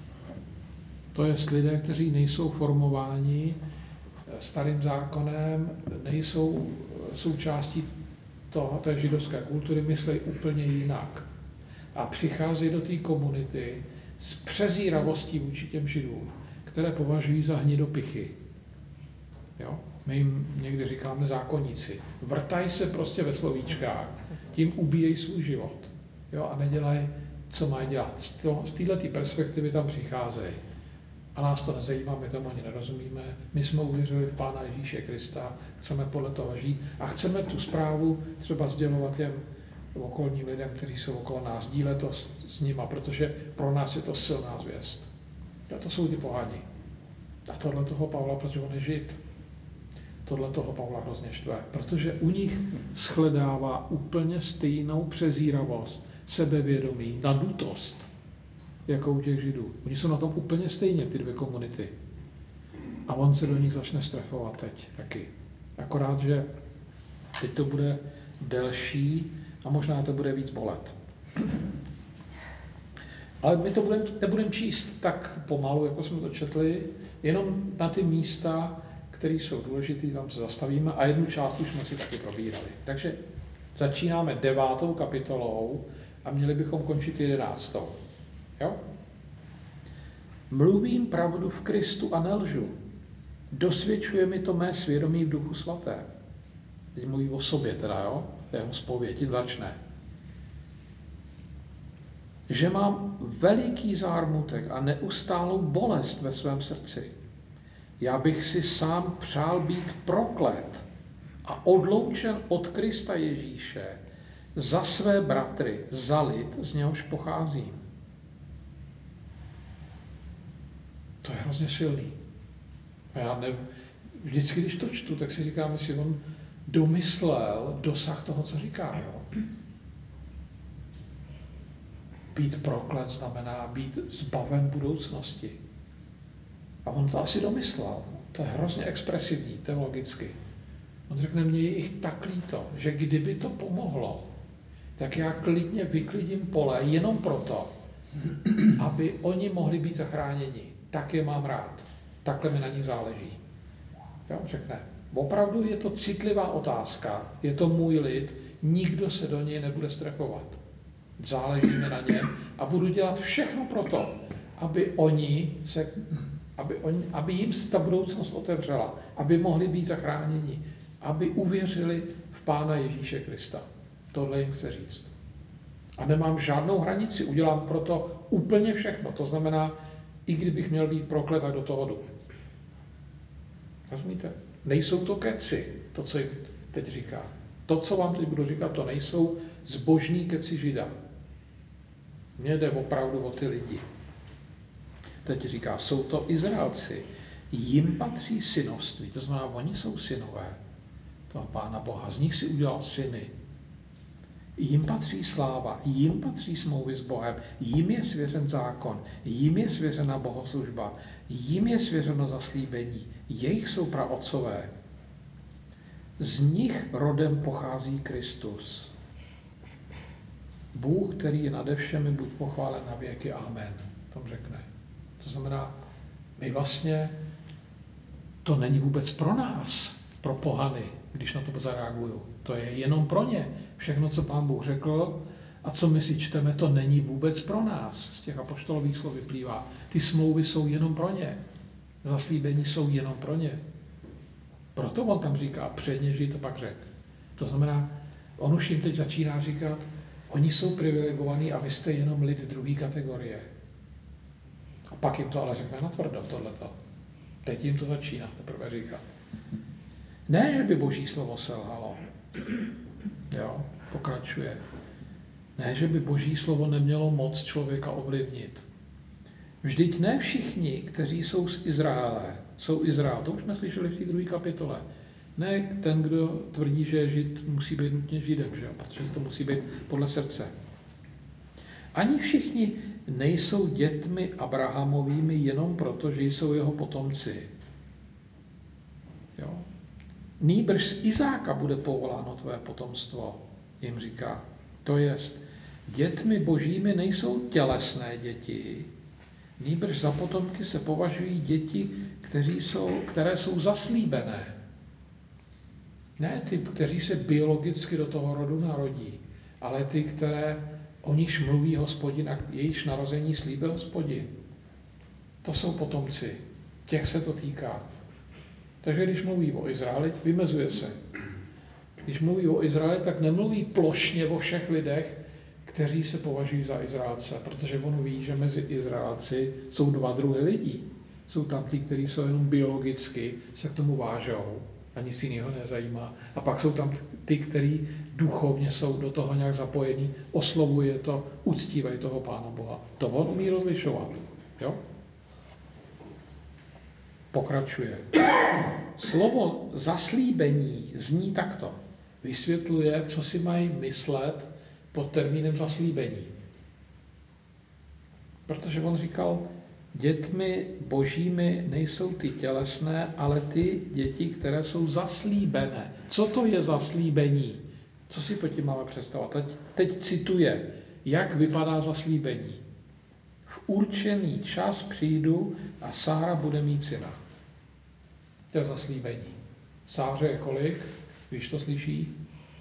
To je lidé, kteří nejsou formováni starým zákonem, nejsou součástí toho, té židovské kultury, myslí úplně jinak. A přicházejí do té komunity s přezíravostí vůči těm židům, které považují za hnidopichy. Jo? My jim někdy říkáme zákonníci. Vrtají se prostě ve slovíčkách, tím ubíjejí svůj život. Jo? A nedělají, co mají dělat. Z této perspektivy tam přicházejí. A nás to nezajímá, my tomu ani nerozumíme. My jsme uvěřili v Pána Ježíše Krista, chceme podle toho žít a chceme tu zprávu třeba sdělovat těm okolním lidem, kteří jsou okolo nás, dílet to s, s nima, protože pro nás je to silná zvěst. A to jsou ty pohani. A tohle toho Pavla, protože on je žid, tohle toho Pavla hrozně štve, protože u nich shledává úplně stejnou přezíravost, sebevědomí, nadutost, jako u těch židů. Oni jsou na tom úplně stejně, ty dvě komunity. A on se do nich začne strefovat teď taky. Akorát, že teď to bude delší a možná to bude víc bolet. Ale my to budeme, nebudeme číst tak pomalu, jako jsme to četli, jenom na ty místa, které jsou důležité, tam se zastavíme a jednu část už jsme si taky probírali. Takže začínáme devátou kapitolou a měli bychom končit jedenáctou. Jo? Mluvím pravdu v Kristu a nelžu. Dosvědčuje mi to mé svědomí v Duchu Svatém. Teď mluví o sobě teda, jo? Jeho zpověď, tím začne. Že mám veliký zármutek a neustálou bolest ve svém srdci. Já bych si sám přál být proklet a odloučen od Krista Ježíše za své bratry, za lid, z něhož pocházím. To je hrozně silný. A já ne, vždycky, když to čtu, tak si říkám, jestli on domyslel dosah toho, co říká. Jo? Být proklet znamená být zbaven budoucnosti. A on to asi domyslel. To je hrozně expresivní, teologicky. On řekne, mně je jich tak líto, že kdyby to pomohlo, tak já klidně vyklidím pole jenom proto, aby oni mohli být zachráněni. Tak je mám rád. Takhle mi na nich záleží. Jo, řekne, opravdu je to citlivá otázka, je to můj lid, nikdo se do něj nebude strefovat. Záleží mi na něm a budu dělat všechno proto, aby oni se, aby, oni, aby jim se ta budoucnost otevřela, aby mohli být zachráněni, aby uvěřili v Pána Ježíše Krista. Tohle jim chce říct. A nemám žádnou hranici, udělám proto úplně všechno. To znamená, i kdybych měl být proklet, tak do toho jdu. Rozumíte? Nejsou to keci, to, co jim teď říká. To, co vám teď budu říkat, to nejsou zbožní keci Žida. Mně jde opravdu o ty lidi. Teď říká, jsou to Izraelci. Jim patří synovství, to znamená, oni jsou synové toho Pána Boha. Z nich si udělal syny. Jim patří sláva, jim patří smlouvy s Bohem, jim je svěřen zákon, jim je svěřena bohoslužba, jim je svěřeno zaslíbení, jejich jsou praotcové. Z nich rodem pochází Kristus. Bůh, který je nade všemi, buď pochválen na věky. Amen. Tom řekne. To znamená, my vlastně, to není vůbec pro nás, pro pohany, když na to zareaguju. To je jenom pro ně. Všechno, co Pán Bůh řekl a co my si čteme, to není vůbec pro nás. Z těch apoštolových slov vyplývá. Ty smlouvy jsou jenom pro ně. Zaslíbení jsou jenom pro ně. Proto on tam říká, předně žij, to pak řek. To znamená, on už jim teď začíná říkat, oni jsou privilegovaní a vy jste jenom lid druhé kategorie. A pak jim to ale řekne natvrdo, tohleto. Teď jim to začíná teprve říkat. Ne, že by Boží slovo selhalo. Jo, pokračuje. Ne, že by Boží slovo nemělo moc člověka ovlivnit. Vždyť ne všichni, kteří jsou z Izraele, jsou Izrael. To už jsme slyšeli v té druhé kapitole. Ne ten, kdo tvrdí, že je Žid, musí být nutně Židem, že jo? Protože to musí být podle srdce. Ani všichni nejsou dětmi Abrahamovými jenom proto, že jsou jeho potomci. Jo? Nýbrž z Izáka bude povoláno tvé potomstvo, jim říká. To jest, dětmi božími nejsou tělesné děti, nýbrž za potomky se považují děti, kteří jsou, které jsou zaslíbené. Ne ty, kteří se biologicky do toho rodu narodí, ale ty, které o nichž mluví Hospodin a jejichž narození slíbil Hospodin. To jsou potomci. Těch se to týká. Takže když mluví o Izraeli, vymezuje se. Když mluví o Izraeli, tak nemluví plošně o všech lidech, kteří se považují za Izraelce, protože on ví, že mezi Izraelci jsou dva druhy lidí. Jsou tam ti, kteří jsou jenom biologicky, se k tomu vážou a nic jiného nezajímá. A pak jsou tam ty, kteří duchovně jsou do toho nějak zapojení, oslovuje to, uctívají toho Pána Boha. To on umí rozlišovat. Jo? Pokračuje. Slovo zaslíbení zní takto. Vysvětluje, co si mají myslet pod termínem zaslíbení. Protože on říkal, dětmi božími nejsou ty tělesné, ale ty děti, které jsou zaslíbené. Co to je zaslíbení? Co si pod tím máme představovat? Teď, teď cituje, jak vypadá zaslíbení. V určený čas přijdu a Sára bude mít syna. To je zaslíbení. Sáře je kolik? Víš, to slyší?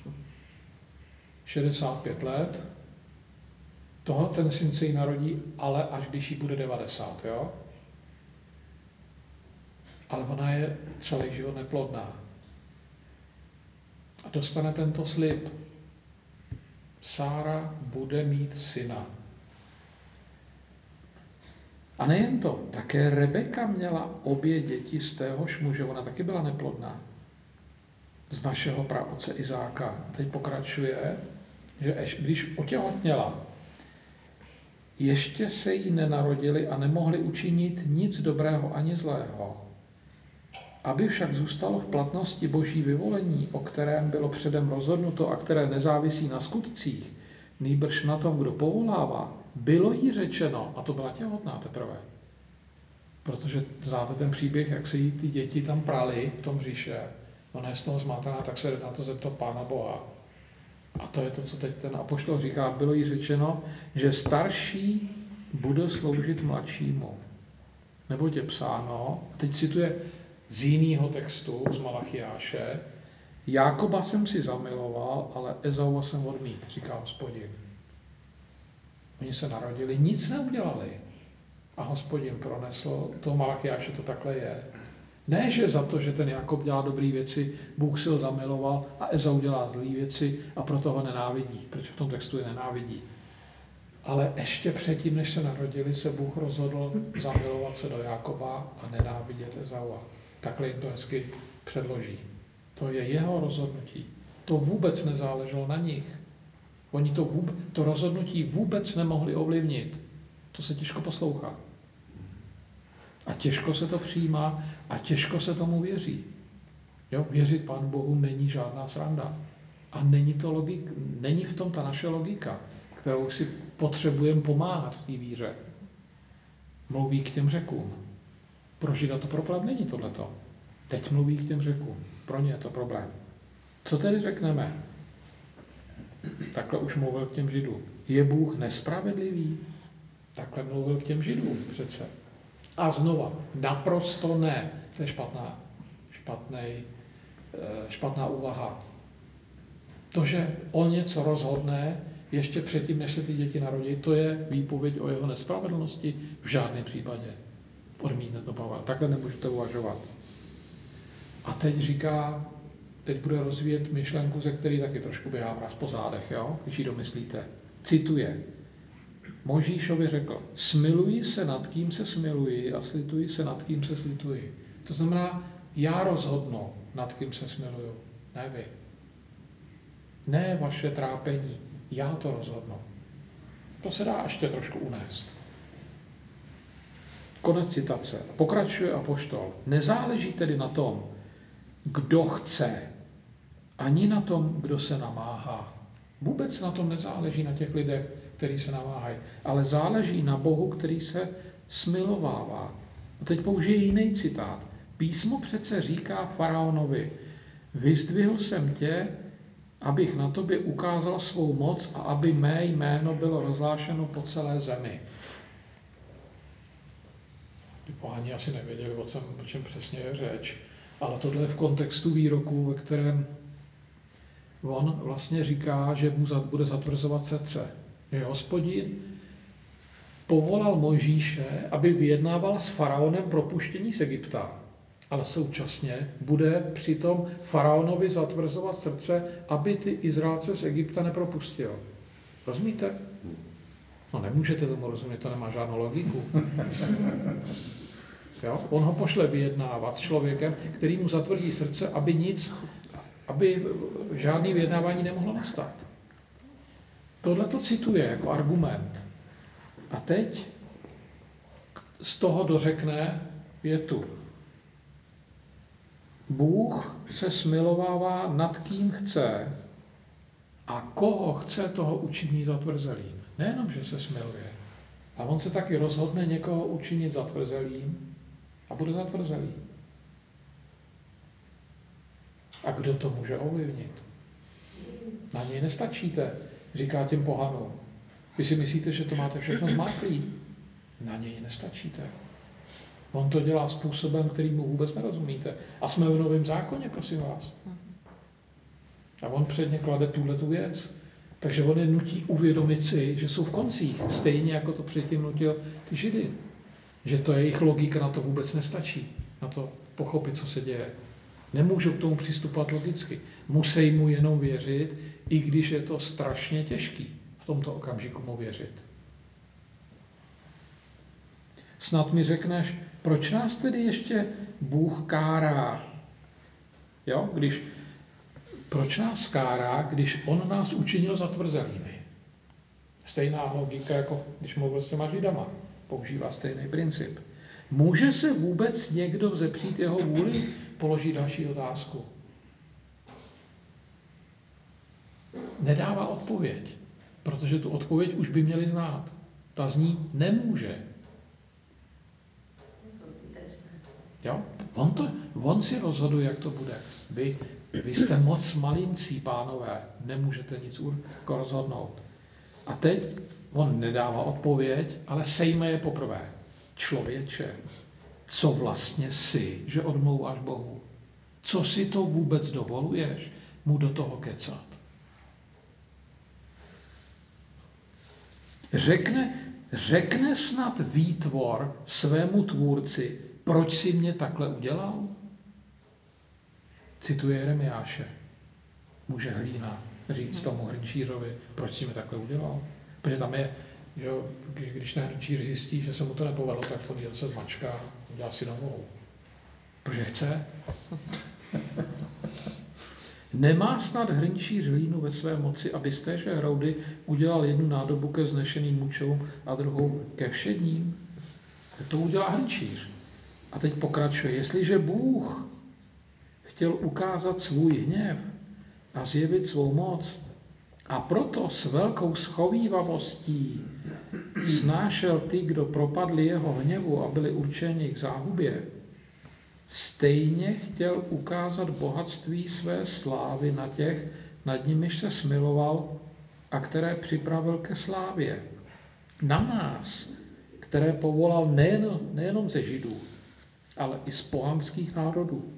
šedesát pět let. Toho ten syn se jí narodí, ale až když jí bude devadesát, jo? Ale ona je celý život neplodná. A dostane tento slib. Sára bude mít syna. A nejen to, také Rebeka měla obě děti z téhož muže, ona taky byla neplodná. Z našeho praotce Izáka. A teď pokračuje, že když otěhotněla, ještě se jí nenarodili a nemohli učinit nic dobrého ani zlého. Aby však zůstalo v platnosti boží vyvolení, o kterém bylo předem rozhodnuto a které nezávisí na skutcích, nýbrž na tom, kdo povolává, bylo jí řečeno, a to byla těhotná teprve, Protože znáte ten příběh, jak se jí ty děti tam prali v tom říše, ona je z toho zmatená, tak se jde na to zeptat Pána Boha. A to je to, co teď ten apoštol říká. Bylo jí řečeno, že starší bude sloužit mladšímu. Nebo je psáno, teď cituje z jiného textu, z Malachiáše, Jákoba jsem si zamiloval, ale Ezaua jsem odmít, říká Hospodin. Oni se narodili, nic neudělali. A Hospodin pronesl, toho Malachiáše to takhle je. Ne, že za to, že ten Jákob dělá dobré věci, Bůh si ho zamiloval a Ezau dělá zlé věci a proto ho nenávidí, protože v tom textu je nenávidí. Ale ještě předtím, než se narodili, se Bůh rozhodl zamilovat se do Jákoba a nenávidět Ezaua. Takhle jim to hezky předloží. To je jeho rozhodnutí. To vůbec nezáleželo na nich. Oni to, vůbec, to rozhodnutí vůbec nemohli ovlivnit. To se těžko poslouchá. A těžko se to přijímá a těžko se tomu věří. Jo? Věřit Pánu Bohu není žádná sranda. A není, to logik, není v tom ta naše logika, kterou si potřebujeme pomáhat v té víře. Mluví k těm řekům. Pro Žida to problém není tohleto. Teď mluví k těm řekům. Pro ně je to problém. Co tedy řekneme? Takhle už mluvil k těm Židům. Je Bůh nespravedlivý? Takhle mluvil k těm Židům přece. A znova, naprosto ne. To je špatná, špatnej, špatná úvaha. To, že on něco rozhodne, ještě předtím, než se ty děti narodí, to je výpověď o jeho nespravedlnosti? V žádném případě. Odmítne to Pavel. Takhle nemůžete uvažovat. A teď říká, teď bude rozvíjet myšlenku, ze který taky trošku běhá mraz po zádech, jo? Když ji domyslíte. Cituje. Možíšovi řekl, smiluji se nad kým se smiluji a slituji se nad kým se slituji. To znamená, já rozhodnu, nad kým se smiluju, ne vy. Ne vaše trápení, já to rozhodnu. To se dá ještě trošku unést. Konec citace. Pokračuje apoštol. Nezáleží tedy na tom, kdo chce, ani na tom, kdo se namáhá. Vůbec na tom nezáleží na těch lidech, kteří se namáhají, ale záleží na Bohu, který se smilovává. A teď použije jiný citát. Písmo přece říká faraonovi, vyzdvihl jsem tě, abych na tobě ukázal svou moc a aby mé jméno bylo rozhlášeno po celé zemi. Ty pohani asi nevěděli, o čem, o čem přesně je řeč, ale tohle je v kontextu výroku, ve kterém on vlastně říká, že mu bude zatvrzovat srdce. Že Hospodin povolal Mojžíše, aby vyjednával s faraonem propuštění z Egypta, ale současně bude přitom faraonovi zatvrzovat srdce, aby ty Izraelce z Egypta nepropustil. Rozumíte? No nemůžete tomu rozumět, to nemá žádnou logiku. Jo? On ho pošle vyjednávat s člověkem, který mu zatvrdí srdce, aby nic, aby žádný vyjednávání nemohlo nastat. Tohle to cituje jako argument. A teď z toho dořekne větu. Bůh se smilovává nad kým chce a koho chce, toho učiní zatvrzelým. Nejenom, že se smiluje, a on se taky rozhodne někoho učinit zatvrzelým a bude zatvrzelý. A kdo to může ovlivnit? Na něj nestačíte, říká těm pohanům. Vy si myslíte, že to máte všechno zmáklý? Na něj nestačíte. On to dělá způsobem, který mu vůbec nerozumíte. A jsme v Novém zákoně, prosím vás. A on předně klade tuhletu věc. Takže on je nutí uvědomit si, že jsou v koncích, stejně jako to předtím nutil ty Židy. Že to jejich logika na to vůbec nestačí, na to pochopit, co se děje. Nemůžou k tomu přistupovat logicky. Musí mu jenom věřit, i když je to strašně těžký v tomto okamžiku mu věřit. Snad mi řekneš, proč nás tedy ještě Bůh kárá? Jo, když, proč nás kárá, když on nás učinil zatvrzelými? Stejná logika, jako když mluvil s těma Židama. Používá stejný princip. Může se vůbec někdo vzepřít jeho vůli? Položí další otázku. Nedává odpověď, protože tu odpověď už by měli znát. Ta zní nemůže. On si rozhoduje, jak to bude. Vy, vy jste moc malincí, pánové, nemůžete nic rozhodnout. A teď on nedává odpověď, ale sejme je poprvé. Člověče, co vlastně jsi, že odmlouváš Bohu? Co si to vůbec dovoluješ mu do toho kecat? Řekne, řekne snad výtvor svému tvůrci, proč si mě takhle udělal? Cituje Jeremiáše. Může hlína říct tomu hrnčířovi, proč si mě takhle udělal? Protože tam je, že když ten hrnčíř zjistí, že se mu to nepovedlo, tak on se zmačká, udělá si novou. Protože chce. Nemá snad hrnčíř hlínu ve své moci, aby z téže hroudy udělal jednu nádobu ke vznešeným mučům a druhou ke všedním? To udělá hrnčíř. A teď pokračuje. Jestliže Bůh chtěl ukázat svůj hněv a zjevit svou moc a proto s velkou schovívavostí snášel ty, kdo propadli jeho hněvu a byli určeni k záhubě, stejně chtěl ukázat bohatství své slávy na těch, nad nimiž se smiloval a které připravil ke slávě. Na nás, které povolal nejen, nejenom ze Židů, ale i z pohanských národů.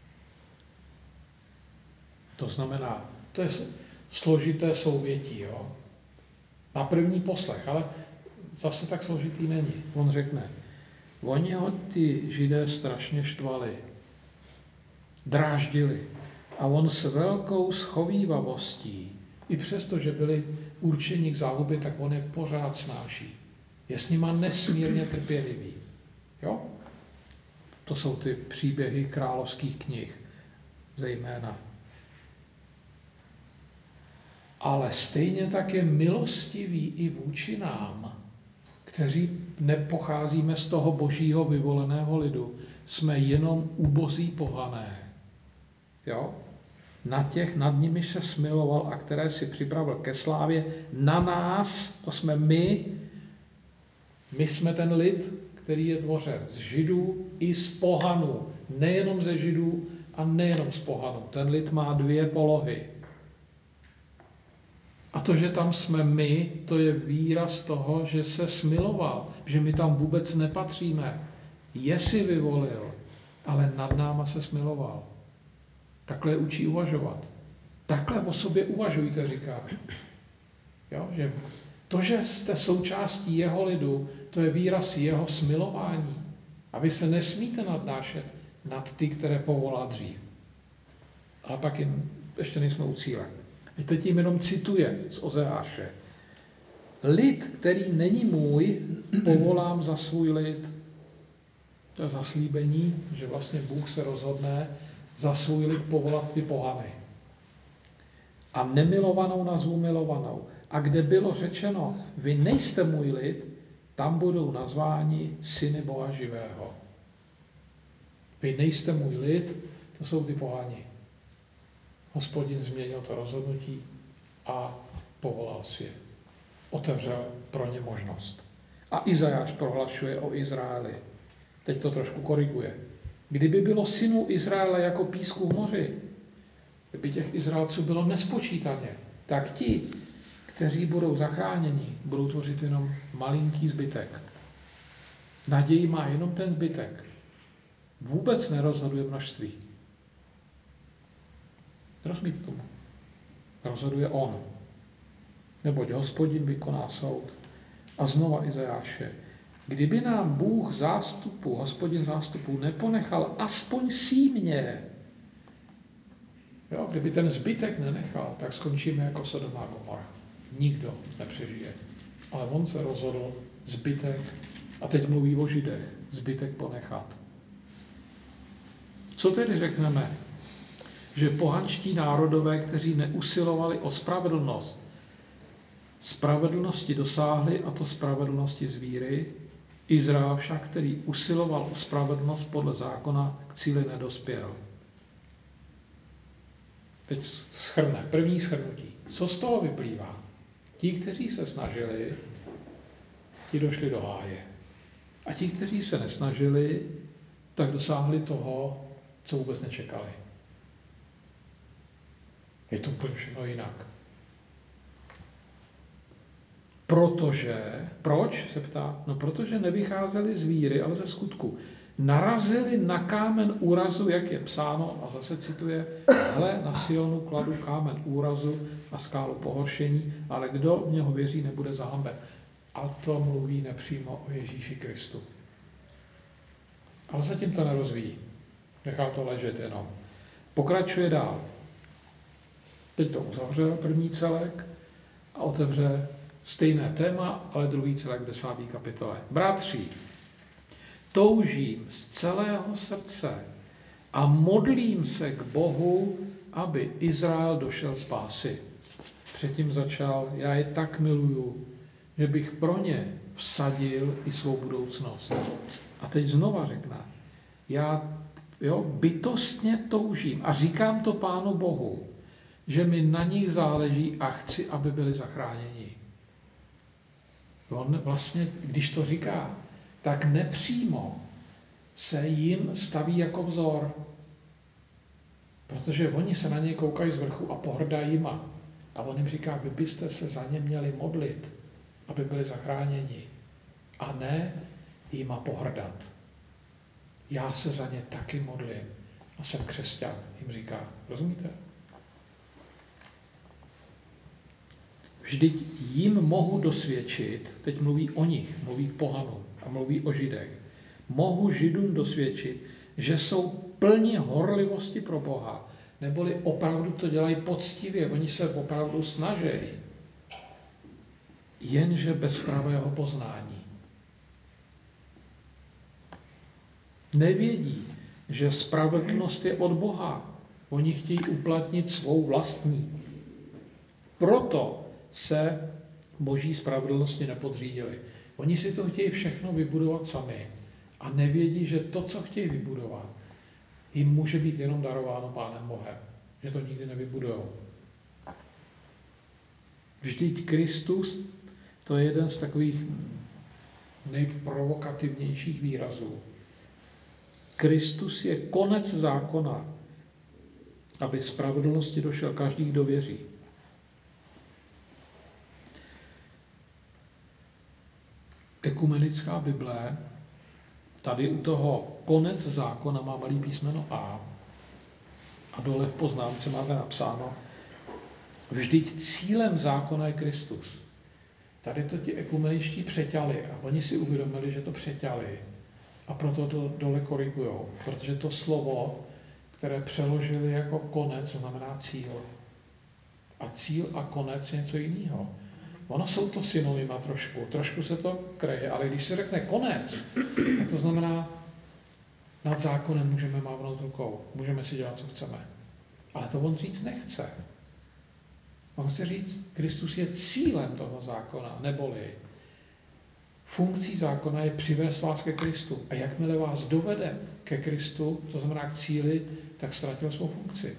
To znamená, to je složité souvětí, jo? Na první poslech, ale zase tak složitý není. On řekne, oni ho ty Židé strašně štvali, dráždili a on s velkou schovívavostí, i přesto, že byli určeni k záhubě, tak on je pořád snáší. Je s nima nesmírně trpělivý. Jo? To jsou ty příběhy královských knih, zejména. Ale stejně tak je milostivý i vůči nám, kteří nepocházíme z toho božího vyvoleného lidu, jsme jenom ubozí pohané. Jo? Na těch, nad nimi se smiloval a které si připravil ke slávě, na nás, to jsme my, my jsme ten lid, který je tvořen z Židů i z pohanů. Nejenom ze Židů a nejenom z pohanů. Ten lid má dvě polohy. A to, že tam jsme my, to je výraz toho, že se smiloval, že my tam vůbec nepatříme. Je si vyvolil, ale nad náma se smiloval. Takhle učí uvažovat. Takhle o sobě uvažujte, říká. Jo, že to, že jste součástí jeho lidu, to je výraz jeho smilování. A vy se nesmíte nadnášet nad ty, které povolá dřív. Ale pak jim, ještě nejsme u cíle. I teď jim jenom cituje z Ozeáše. Lid, který není můj, povolám za svůj lid. To je zaslíbení, že vlastně Bůh se rozhodne za svůj lid povolat ty pohany. A nemilovanou nazvu milovanou. A kde bylo řečeno, vy nejste můj lid, tam budou nazváni syny Boha živého. Vy nejste můj lid, to jsou ty pohani. Hospodin změnil to rozhodnutí a povolal si je. Otevřel pro ně možnost. A Izajáš prohlašuje o Izraeli. Teď to trošku koriguje. Kdyby bylo synů Izraele jako písku v moři, kdyby těch Izraelců bylo nespočítaně, tak ti, kteří budou zachráněni, budou tvořit jenom malinký zbytek. Naději má jenom ten zbytek. Vůbec nerozhoduje množství. Rozumíte tomu? Rozhoduje on. Neboť Hospodin vykoná soud. A znova Izajáše. Kdyby nám Bůh zástupu, Hospodin zástupu neponechal aspoň símě, jo, kdyby ten zbytek nenechal, tak skončíme jako Sodoma a Gomora. Nikdo nepřežije. Ale on se rozhodl zbytek, a teď mluví o Židech, zbytek ponechat. Co tedy řekneme? Že pohanští národové, kteří neusilovali o spravedlnost, spravedlnosti dosáhli, a to spravedlnosti z víry, Izrael však, který usiloval o spravedlnost podle zákona, k cíli nedospěl. Teď shrne, první shrnutí. Co z toho vyplývá? Ti, kteří se snažili, ti došli do háje. A ti, kteří se nesnažili, tak dosáhli toho, co vůbec nečekali. Je to úplně všechno jinak. Protože, proč, se ptá, no protože nevycházeli z víry, ale ze skutku. Narazili na kámen úrazu, jak je psáno, a zase cituje, hle, na Sionu kladu kámen úrazu a skálu pohoršení, ale kdo v něho věří, nebude zahamben. A to mluví nepřímo o Ježíši Kristu. Ale zatím to nerozvíjí. Nechá to ležet jenom. Pokračuje dál. Teď to uzavřel první celek a otevře stejné téma, ale druhý celek v desáté kapitole. Bratři, toužím z celého srdce a modlím se k Bohu, aby Izrael došel spásy. Předtím začal, já je tak miluju, že bych pro ně vsadil i svou budoucnost. A teď znova řekne, já jo, bytostně toužím a říkám to Pánu Bohu, že mi na nich záleží a chci, aby byli zachráněni. On vlastně, když to říká, tak nepřímo se jim staví jako vzor. Protože oni se na něj koukají z vrchu a pohrdají jima. A on jim říká, vy byste se za ně měli modlit, aby byli zachráněni. A ne jima pohrdat. Já se za ně taky modlím. A jsem křesťan, jim říká. Rozumíte? Vždyť jim mohu dosvědčit, teď mluví o nich, mluví k pohanům a mluví o Židech. Mohu Židům dosvědčit, že jsou plni horlivosti pro Boha, neboli opravdu to dělají poctivě, oni se opravdu snaží, jenže bez pravého poznání. Nevědí, že spravedlnost je od Boha. Oni chtějí uplatnit svou vlastní. Proto se boží spravedlnosti nepodřídili. Oni si to chtějí všechno vybudovat sami a nevědí, že to, co chtějí vybudovat, jim může být jenom darováno Pánem Bohem. Že to nikdy nevybudujou. Vždyť Kristus, to je jeden z takových nejprovokativnějších výrazů. Kristus je konec zákona, aby spravedlnosti došel každý, kdo věří. Ekumenická Bible, tady u toho konec zákona má malý písmeno A a dole v poznámce máte napsáno, vždyť cílem zákona je Kristus. Tady to ti ekumeničtí přeťali a oni si uvědomili, že to přeťali a proto to dole korigujou, protože to slovo, které přeložili jako konec, znamená cíl. A cíl a konec je něco jiného. Ono jsou to synonyma trošku, trošku se to kreje, ale když se řekne konec, tak to znamená, nad zákonem můžeme mávnout rukou, můžeme si dělat, co chceme. Ale to on říct nechce. On chce říct, Kristus je cílem toho zákona, neboli funkcí zákona je přivést vás ke Kristu. A jakmile vás dovede ke Kristu, to znamená k cíli, tak ztratil svou funkci.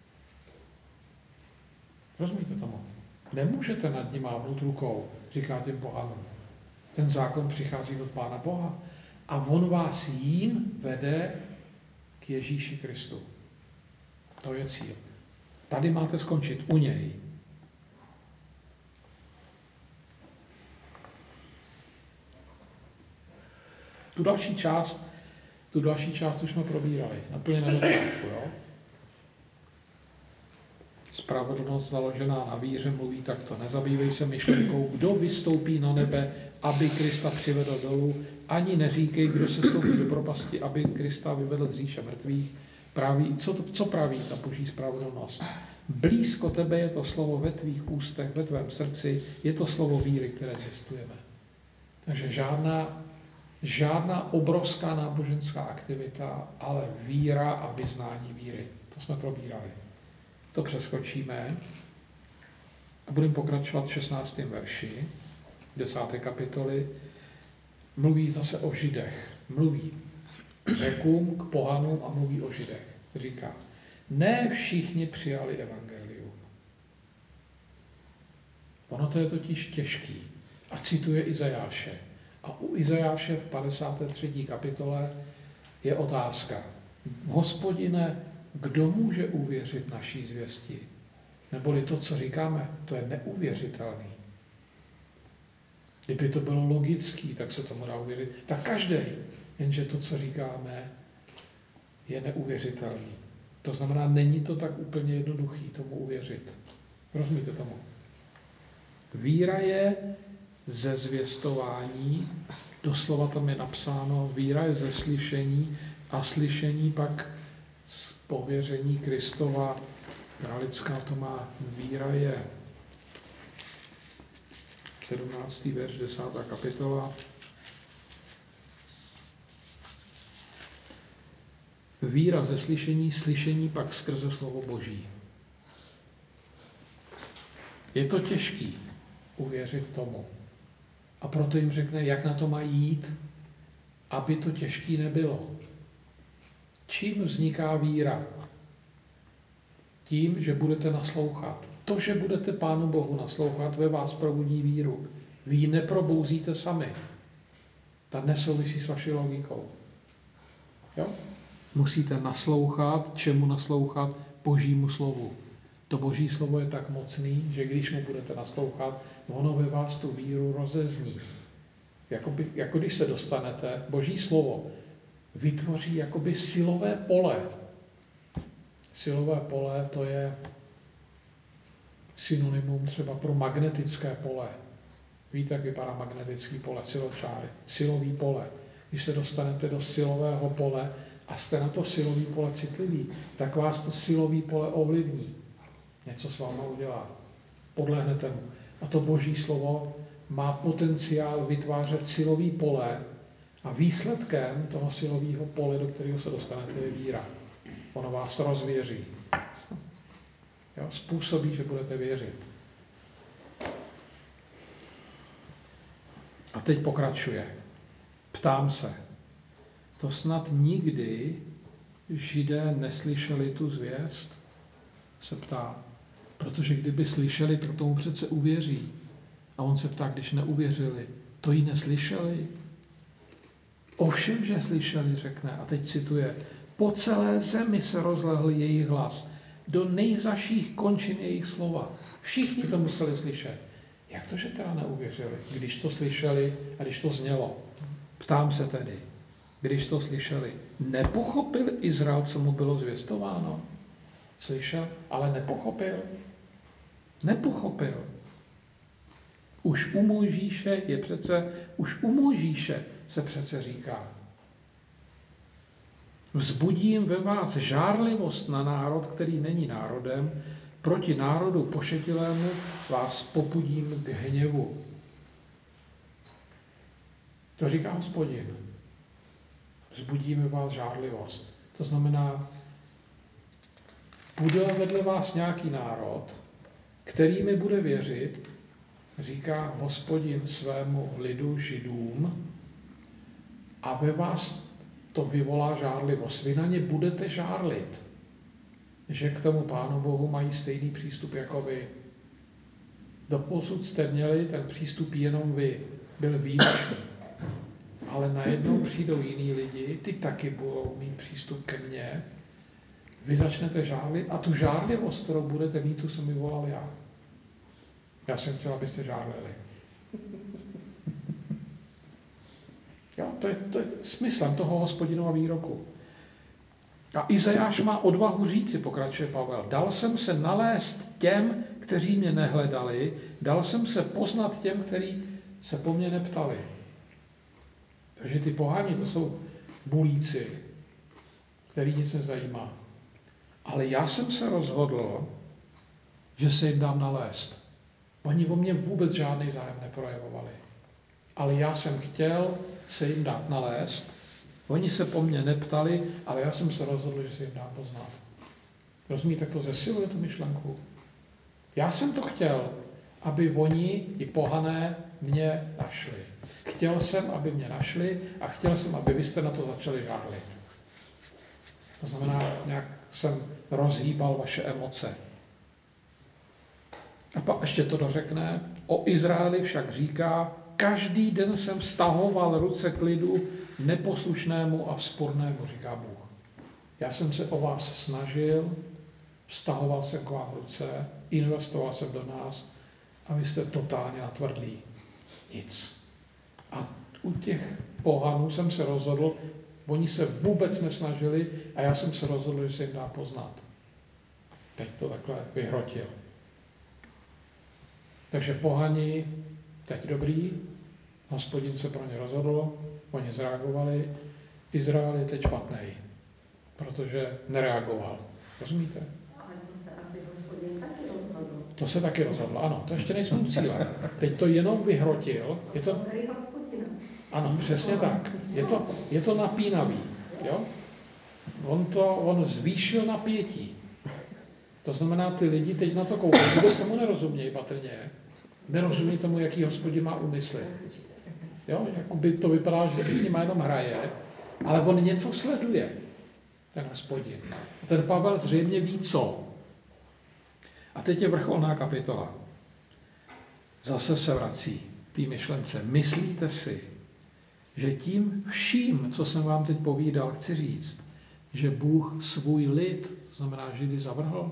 Rozumíte tomu? Nemůžete nad ním mávnout rukou, říká těm pohanům. Ten zákon přichází od Pána Boha a on vás jím vede k Ježíši Kristu. To je cíl. Tady máte skončit u něj. Tu další část, tu další část už jsme probírali, naplně na začátku, jo? Spravedlnost založená na víře mluví takto. Nezabývej se myšlenkou, kdo vystoupí na nebe, aby Krista přivedl dolů, ani neříkej, kdo se stoupí do propasti, aby Krista vyvedl z říše mrtvých. Praví, co, to, co praví ta boží spravedlnost? Blízko tebe je to slovo ve tvých ústech, ve tvém srdci, je to slovo víry, které zvěstujeme. Takže žádná, žádná obrovská náboženská aktivita, ale víra a vyznání víry. To jsme probírali. To přeskočíme a budeme pokračovat v šestnáctém verši desáté kapitoly. Mluví zase o Židech. Mluví k Řekům, k pohanům a mluví o Židech. Říká, ne všichni přijali evangelium. Ono to je totiž těžký. A cituje Izajáše. A u Izajáše v padesáté třetí kapitole je otázka. Hospodine, kdo může uvěřit naší zvěsti? Neboli to, co říkáme, to je neuvěřitelný. Kdyby to bylo logický, tak se tomu dá uvěřit. Tak každý, jenže to, co říkáme, je neuvěřitelný. To znamená, není to tak úplně jednoduchý tomu uvěřit. Rozumíte tomu? Víra je ze zvěstování, doslova tam je napsáno, víra je ze slyšení a slyšení pak z pověření Kristova. Králická to má, víra je sedmnáctý verš, desátá kapitola. Víra ze slyšení, slyšení pak skrze slovo Boží. Je to těžký uvěřit tomu. A proto jim řekne, jak na to mají jít, aby to těžký nebylo. Čím vzniká víra? Tím, že budete naslouchat. To, že budete Pánu Bohu naslouchat, ve vás probudí víru. Vy ji neprobouzíte sami. Ta nesouvisí s vaší logikou. Jo? Musíte naslouchat, čemu naslouchat? Božímu slovu. To Boží slovo je tak mocný, že když mu budete naslouchat, ono ve vás tu víru rozezní. Jakoby, jako když se dostanete, Boží slovo vytvoří jakoby silové pole. Silové pole to je synonymum třeba pro magnetické pole. Víte, jak vypadá magnetický pole, siločáry, silový pole. Když se dostanete do silového pole a jste na to silový pole citlivý, tak vás to silový pole ovlivní. Něco s váma udělá. Podlehnete mu. A to Boží slovo má potenciál vytvářet silový pole a výsledkem toho silového pole, do kterého se dostanete, je víra. Ono vás rozvěří. Jo? Způsobí, že budete věřit. A teď pokračuje. Ptám se. To snad nikdy Židé neslyšeli tu zvěst? Se ptá. Protože kdyby slyšeli, tak tomu přece uvěří. A on se ptá, když neuvěřili, to jí neslyšeli? Ovšem, že slyšeli, řekne, a teď cituje, po celé zemi se rozlehl jejich hlas, do nejzaších končin jejich slova. Všichni to museli slyšet. Jak to, že teda neuvěřili, když to slyšeli a když to znělo? Ptám se tedy, když to slyšeli, nepochopil Izrael, co mu bylo zvěstováno? Slyšel, ale nepochopil. Nepochopil. Už u Mojžíše je přece, už u Mojžíše se přece říká. Vzbudím ve vás žárlivost na národ, který není národem, proti národu pošetilému vás popudím k hněvu. To říká Hospodin. Vzbudím ve vás žárlivost. To znamená, bude vedle vás nějaký národ, který mi bude věřit, říká Hospodin svému lidu Židům, a ve vás to vyvolá žárlivost. Vy na ně budete žárlit, že k tomu Pánu Bohu mají stejný přístup jako vy. Doposud jste měli ten přístup jenom vy. Byl výjimečný. Ale najednou přijdou jiní lidi, ty taky budou mít přístup ke mně. Vy začnete žárlit a tu žárlivost, kterou budete mít, tu jsem vyvolal já. Já jsem chtěl, abyste žárlili. Jo, to je, to je smyslem toho Hospodinova výroku. A Izajáš má odvahu říci, pokračuje Pavel, dal jsem se nalézt těm, kteří mě nehledali, dal jsem se poznat těm, kteří se po mně neptali. Takže ty pohani, to jsou bulíci, který nic nezajímá. Ale já jsem se rozhodl, že se jim dám nalézt. Oni o mě vůbec žádný zájem neprojevovali. Ale já jsem chtěl se jim dát nalézt. Oni se po mně neptali, ale já jsem se rozhodl, že se jim dám poznat. Rozumíte, jak to zesiluje tu myšlenku? Já jsem to chtěl, aby oni, ti pohané, mě našli. Chtěl jsem, aby mě našli a chtěl jsem, aby vy jste na to začali žárlit. To znamená, nějak jsem rozhýbal vaše emoce. A pak ještě to dořekne. O Izraeli však říká, každý den jsem vztahoval ruce k lidu neposlušnému a vzpornému, říká Bůh. Já jsem se o vás snažil, vztahoval jsem k vám ruce, investoval jsem do nás a vy jste totálně natvrdlí. Nic. A u těch pohanů jsem se rozhodl, oni se vůbec nesnažili a já jsem se rozhodl, že se jim dá poznat. Teď to takhle vyhrotil. Takže pohani, teď dobrý, Hospodin se pro ně rozhodl, oni zreagovali, Izrael je teď špatnej, protože nereagoval. Rozumíte? Ale to se asi Hospodin taky rozhodl. To se taky rozhodlo, ano, to ještě nejsme u cíle. Teď to jenom vyhrotil. Je to... hry Hospodina. Ano, přesně tak. Je to, je to napínavý. Jo? On, to, on zvýšil napětí. To znamená, ty lidi teď na to koukají, vůbec tomu nerozumějí patrně. Nerozumí tomu, jaký Hospodin má úmysly. Jo? Jakoby to vypadá, že si s nima jenom hraje, ale on něco sleduje, ten Hospodin. A ten Pavel zřejmě ví co. A teď je vrcholná kapitola. Zase se vrací k té myšlence. Myslíte si, že tím vším, co jsem vám teď povídal, chci říct, že Bůh svůj lid, to znamená Židy, zavrhl?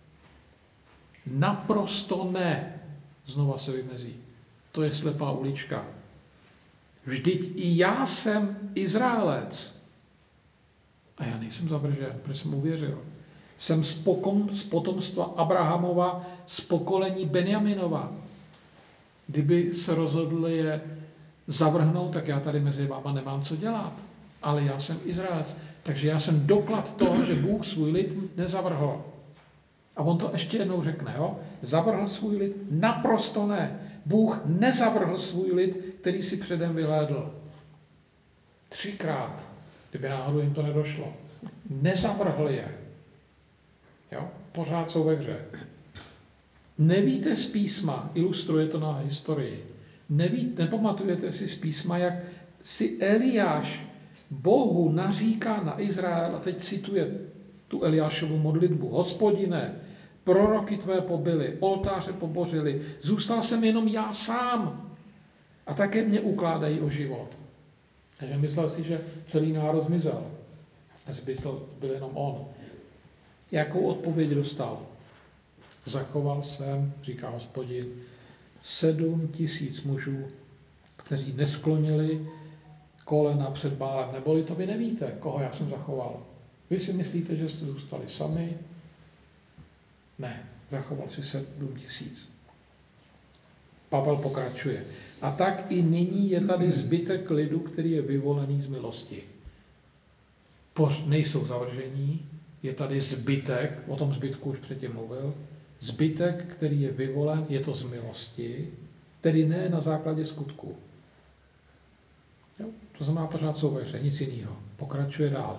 Naprosto ne. Znova se vymezí. To je slepá ulička. Vždyť i já jsem Izraelec. A já nejsem zavržen, protože jsem uvěřil. Jsem z, pokom, z potomstva Abrahamova, z pokolení Benjaminova. Kdyby se rozhodli je zavrhnout, tak já tady mezi váma nemám co dělat. Ale já jsem Izraelec. Takže já jsem doklad toho, že Bůh svůj lid nezavrhl. A on to ještě jednou řekne, jo? Zavrhl svůj lid? Naprosto ne. Bůh nezavrhl svůj lid, který si předem vyhlédl. Třikrát, kdyby náhodou jim to nedošlo. Nezavrhl je. Jo? Pořád jsou ve hře. Nevíte z písma, ilustruje to na historii, neví, nepamatujete si z písma, jak si Eliáš Bohu naříká na Izrael, a teď cituje tu Eliášovu modlitbu. Hospodine, proroky tvé pobyly, oltáře pobořili, zůstal jsem jenom já sám a také mě ukládají o život. Takže myslel si, že celý národ zmizel. Zbyl byl jenom on. Jakou odpověď dostal? Zachoval jsem, říká Hospodin, sedm tisíc mužů, kteří nesklonili kolena před Bálem. Neboli to vy nevíte, koho já jsem zachoval. Vy si myslíte, že jste zůstali sami? Ne, zachoval si sedm tisíc. Pavel pokračuje. A tak i nyní je tady zbytek lidu, který je vyvolený z milosti. Poř nejsou zavržení, je tady zbytek, o tom zbytku už předtím mluvil, zbytek, který je vyvolen, je to z milosti, tedy ne na základě skutku. Jo? To znamená, pořád jsou ve hře, nic jiného. Pokračuje dál.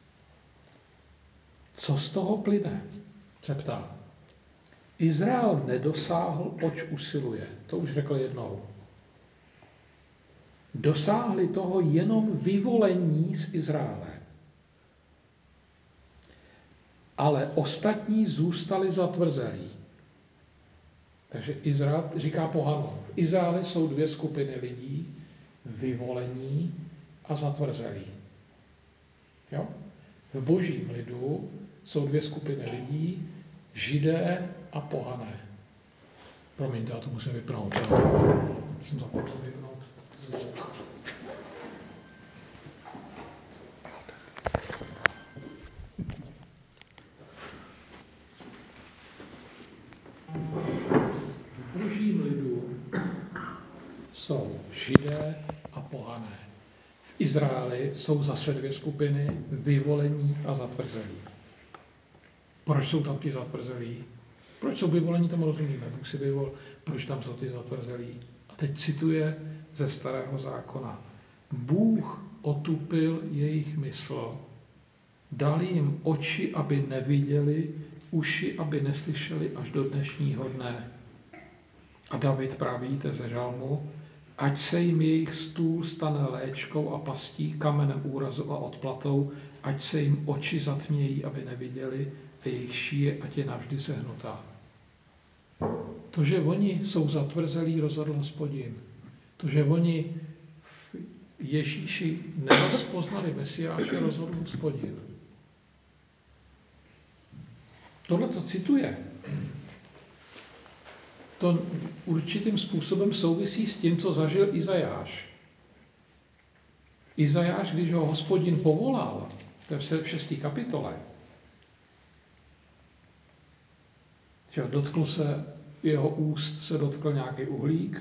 Co z toho plyne? Se ptá. Izrael nedosáhl, oč usiluje. To už řekl jednou. Dosáhli toho jenom vyvolení z Izraele. Ale ostatní zůstali zatvrzelí. Takže Izrael říká pohanům. V Izraeli jsou dvě skupiny lidí, vyvolení a zatvrzelí. Jo? V božím lidu jsou dvě skupiny lidí, Židé a pohané. Promiňte, já to musím vypnout. Jsem zapomněl vypnout zvuk. V božím lidu jsou Židé a pohané. V Izraeli jsou zase dvě skupiny, vyvolení a zatvrzelí. Proč jsou tam ti zatvrzelí? Proč jsou vyvolení, tomu rozumíme. Bůh si vyvol, proč tam jsou ty zatvrzelí. A teď cituje ze Starého zákona. Bůh otupil jejich mysl, dal jim oči, aby neviděli, uši, aby neslyšeli až do dnešního dne. A David praví ze žalmu, ať se jim jejich stůl stane léčkou a pastí, kamenem úrazu a odplatou, ať se jim oči zatmějí, aby neviděli, a jejich šíje, ať je navždy sehnutá. To, že oni jsou zatvrzelí, rozhodl Hospodin. To, že oni v Ježíši nerozpoznali Mesiáše, rozhodl Hospodin. Tohle, co cituje, to určitým způsobem souvisí s tím, co zažil Izajáš. Izajáš, když ho Hospodin povolal, to je v šesté kapitole, že dotkl se, jeho úst se dotkl nějaký uhlík,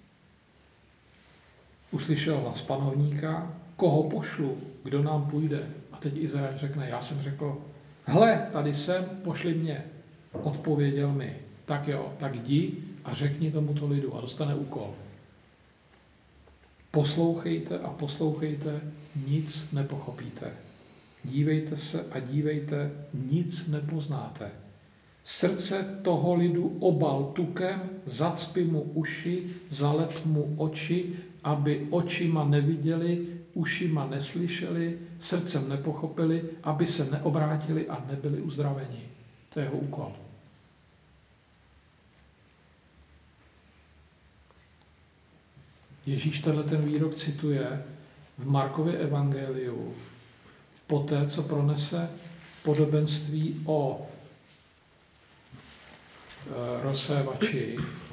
uslyšel hlas panovníka, koho pošlu, kdo nám půjde. A teď Izajáš řekne, já jsem řekl, hle, tady jsem, pošli mě. Odpověděl mi, tak jo, tak jdi a řekni tomuto lidu a dostane úkol. Poslouchejte a poslouchejte, nic nepochopíte. Dívejte se a dívejte, nic nepoznáte. Srdce toho lidu obal tukem, zacpi mu uši, zalep mu oči, aby očima neviděli, ušima neslyšeli, srdcem nepochopili, aby se neobrátili a nebyli uzdraveni. To je jeho úkol. Ježíš tenhle ten výrok cituje v Markově evangeliu poté, co pronese podobenství o e, rozsévači.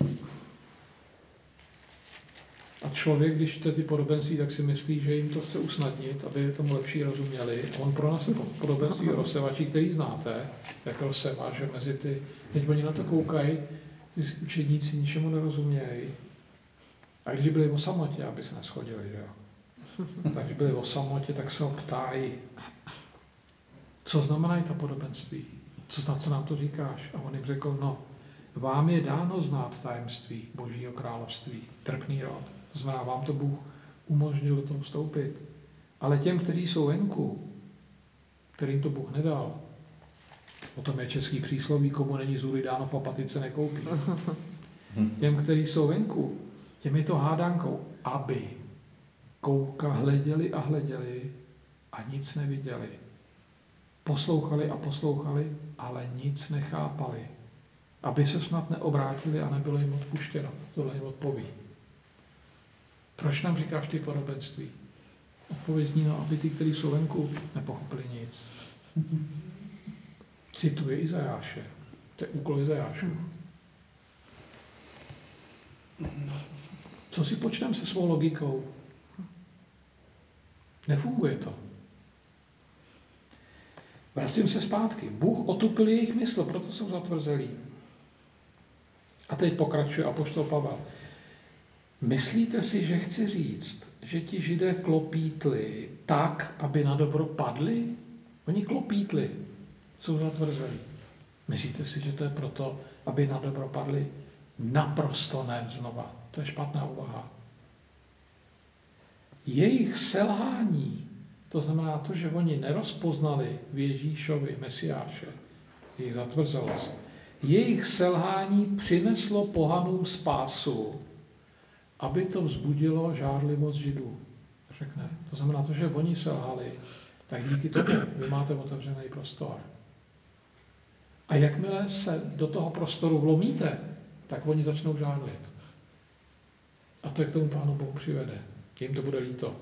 A člověk, když čte ty podobenství, tak si myslí, že jim to chce usnadnit, aby tomu lepší rozuměli. A on pronese podobenství o rozsévači, který znáte, jak rozsévá, že mezi ty... Teď oni na to koukají, ty učedníci ničemu nerozumějí. A když byli o samotě, aby se neschodili, že jo? Tak když byli o samotě, tak se ho ptají, co znamenají ta podobenství? Co, znamená, co nám to říkáš? A on jim řekl, no, vám je dáno znát tajemství Božího království, trpný rod. To znamená, vám to Bůh umožnil do toho vstoupit. Ale těm, kteří jsou venku, kterým to Bůh nedal, o tom je český přísloví, komu není zůry dáno, v patice nekoupí. Těm, kteří jsou venku, těm je to hádánkou, aby kouka hleděli a hleděli a nic neviděli. Poslouchali a poslouchali, ale nic nechápali. Aby se snad neobrátili a nebylo jim odpuštěno. Tohle jim odpoví. Proč nám říkáš ty podobenství? Odpověď zní, no, aby ty, kteří jsou venku, nepochopili nic. Cituje Izajáše. To je úkol Izajášu. Co si počneme se svou logikou? Nefunguje to. Vracím se zpátky. Bůh otupil jejich mysl, proto jsou zatvrzelí. A teď pokračuje apoštol Pavel. Myslíte si, že chci říct, že ti Židé klopítli tak, aby na dobro padli? Oni klopítli, jsou zatvrzelí. Myslíte si, že to je proto, aby na dobro padli? Naprosto ne znova. To je špatná úvaha. Jejich selhání, to znamená to, že oni nerozpoznali v Ježíšovi Mesiáše, jejich zatvrzelost, jejich selhání přineslo pohanům spásu, aby to vzbudilo žárlivost Židů. Řekne. To znamená to, že oni selhali, tak díky tomu vy máte otevřený prostor. A jakmile se do toho prostoru vlomíte, tak oni začnou žárlit. A to je k tomu Pánu Bohu přivede. Jim to bude líto.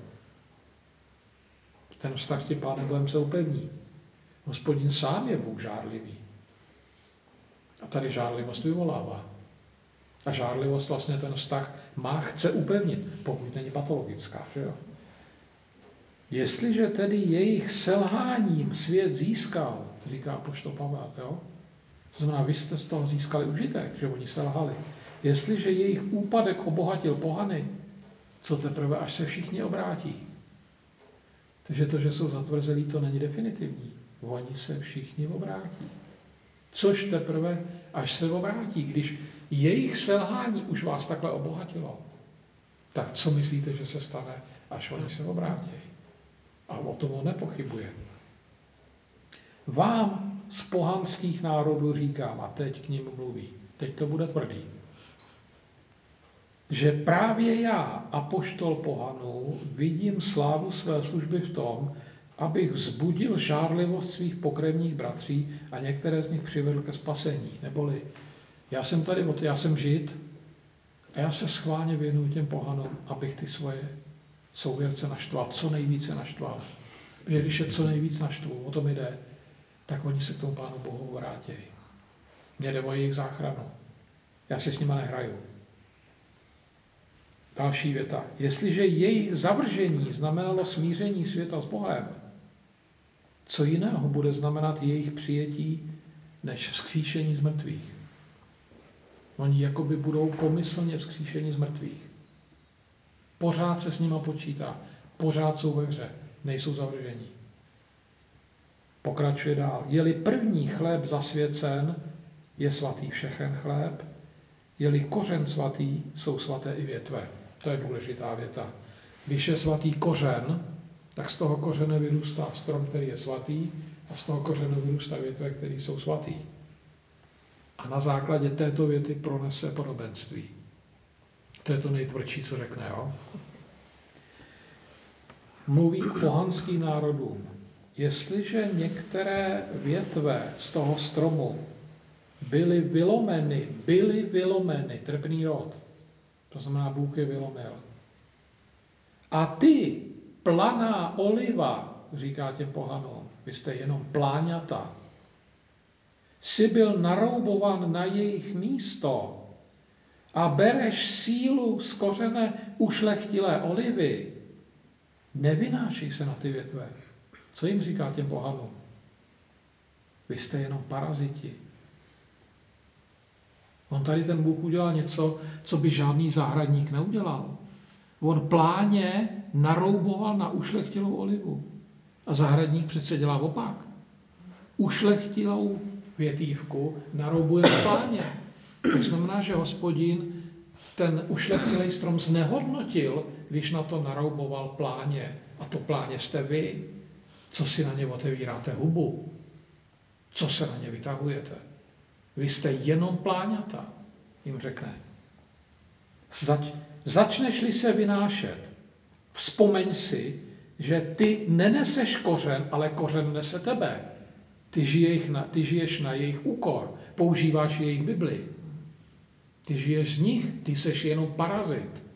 Ten vztah s tím Pánem Bohem se upevní. Hospodin sám je Bůh žárlivý. A tady žárlivost vyvolává. A žárlivost vlastně ten vztah má, chce upevnit, pokud není patologická. Že jo? Jestliže tedy jejich selháním svět získal, říká apoštol Pavel, jo? To znamená, vy jste z toho získali užitek, že oni selhali. Jestliže jejich úpadek obohatil pohany, co teprve, až se všichni obrátí. Takže to, že jsou zatvrzelí, to není definitivní. Oni se všichni obrátí. Což teprve, až se obrátí, když jejich selhání už vás takhle obohatilo, tak co myslíte, že se stane, až oni se obrátí? A o tom on nepochybuje. Vám z pohanských národů říkám, a teď k ním mluví, teď to bude tvrdý, že právě já, apoštol pohanů, vidím slávu své služby v tom, abych vzbudil žárlivost svých pokrevních bratří a některé z nich přivedl ke spasení. Neboli já jsem tady, já jsem Žid a já se schválně věnuju těm pohanům, abych ty svoje souvěrce naštval, co nejvíce naštval. Protože když je co nejvíc naštvu, o tom jde, tak oni se k tomu Pánu Bohu vrátí. Mně jde o jejich záchranu. Já si s nima nehraju. Další věta. Jestliže jejich zavržení znamenalo smíření světa s Bohem, co jiného bude znamenat jejich přijetí než vzkříšení z mrtvých? Oni jakoby budou pomyslně vzkříšení z mrtvých. Pořád se s nima počítá. Pořád jsou ve hře. Nejsou zavržení. Pokračuje dál. Je-li první chléb zasvěcen, je svatý všechen chléb. Je-li kořen svatý, jsou svaté i větve. To je důležitá věta. Když je svatý kořen, tak z toho kořene vyrůstá strom, který je svatý, a z toho kořene vyrůstá větve, které jsou svatý. A na základě této věty pronese podobenství. To je to nejtvrdší, co řekne. Jo? Mluví k pohanským národům. Jestliže některé větve z toho stromu byly vylomeny, byly vylomeny, trpný rod, to znamená, Bůh je vylomil. A ty, planá oliva, říká těm pohanům, vy jste jenom pláňata, jsi byl naroubovan na jejich místo a bereš sílu z kořene ušlechtilé olivy, nevynášej se na ty větve. Co jim říká těm pohanům? Vy jste jenom paraziti. On tady ten Bůh udělal něco, co by žádný zahradník neudělal. On pláně narouboval na ušlechtilou olivu. A zahradník přece dělá opak. Ušlechtilou větívku naroubuje na pláně. To znamená, že Hospodin ten ušlechtilej strom znehodnotil, když na to narouboval pláně. A to pláně jste vy. Co si na ně otevíráte hubu? Co se na ně vytahujete? Vy jste jenom pláňata, jim řekne. Zač, začneš-li se vynášet, vzpomeň si, že ty neneseš kořen, ale kořen nese tebe. Ty žiješ na, ty žiješ na jejich úkor, používáš jejich Bibli. Ty žiješ z nich, ty seš jenom parazit.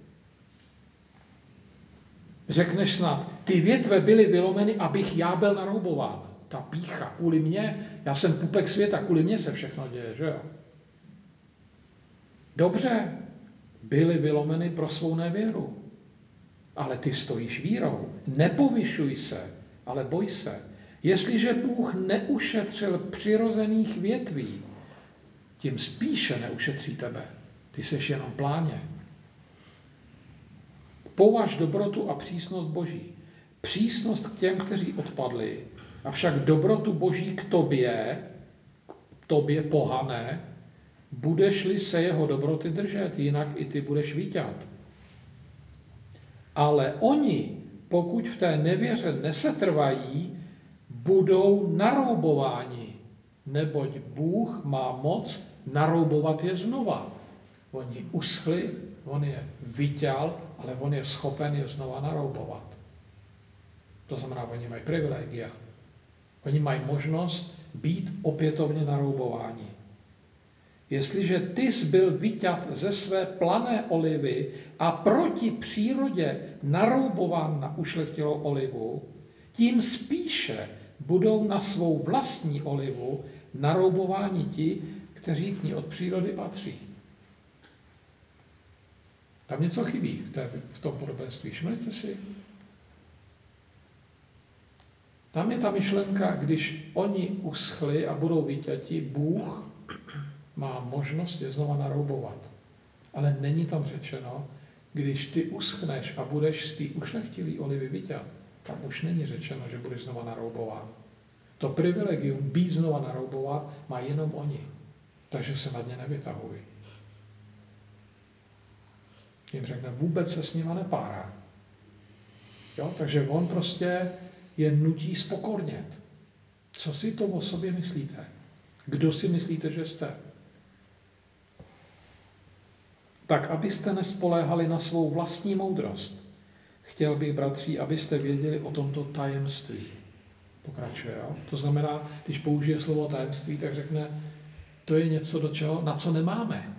Řekneš snad, ty větve byly vylomeny, abych já byl naroubován. Ta pýcha, kvůli mně, já jsem pupek světa, kvůli mně se všechno děje, že jo? Dobře, byly vylomeny pro svou nevěru. Ale ty stojíš vírou. Nepovyšuj se, ale boj se. Jestliže Bůh neušetřil přirozených větví, tím spíše neušetří tebe. Ty seš jenom pláně. Považ dobrotu a přísnost Boží. Přísnost k těm, kteří odpadli, avšak dobrotu Boží k tobě, k tobě pohané, budeš-li se jeho dobroty držet, jinak i ty budeš víťat. Ale oni, pokud v té nevěře nesetrvají, budou naroubováni, neboť Bůh má moc naroubovat je znova. Oni uschli, on je vyťal, ale on je schopen je znova naroubovat. To znamená, oni mají privilegia. Oni mají možnost být opětovně naroubováni. Jestliže ty jsi byl vyťat ze své plané olivy a proti přírodě naroubován na ušlechtilou olivu, tím spíše budou na svou vlastní olivu naroubováni ti, kteří k ní od přírody patří. Tam něco chybí v, té, v tom podobenství. Všimli jste si? Tam je ta myšlenka, když oni uschli a budou vyťati, Bůh má možnost je znova naroubovat. Ale není tam řečeno, když ty uschneš a budeš z té ušlechtilý olivy vyťat, tam už není řečeno, že budeš znova naroubován. To privilegium být znova naroubovat má jenom oni. Takže se nad ně nevytahuj. Jim řekne, vůbec se s nima nepárá. Jo? Takže on prostě je nutí spokornět. Co si to o sobě myslíte? Kdo si myslíte, že jste? Tak, abyste nespoléhali na svou vlastní moudrost. Chtěl bych, bratři, abyste věděli o tomto tajemství. Pokračuje, jo? To znamená, když použije slovo tajemství, tak řekne, to je něco, do čeho, na co nemáme.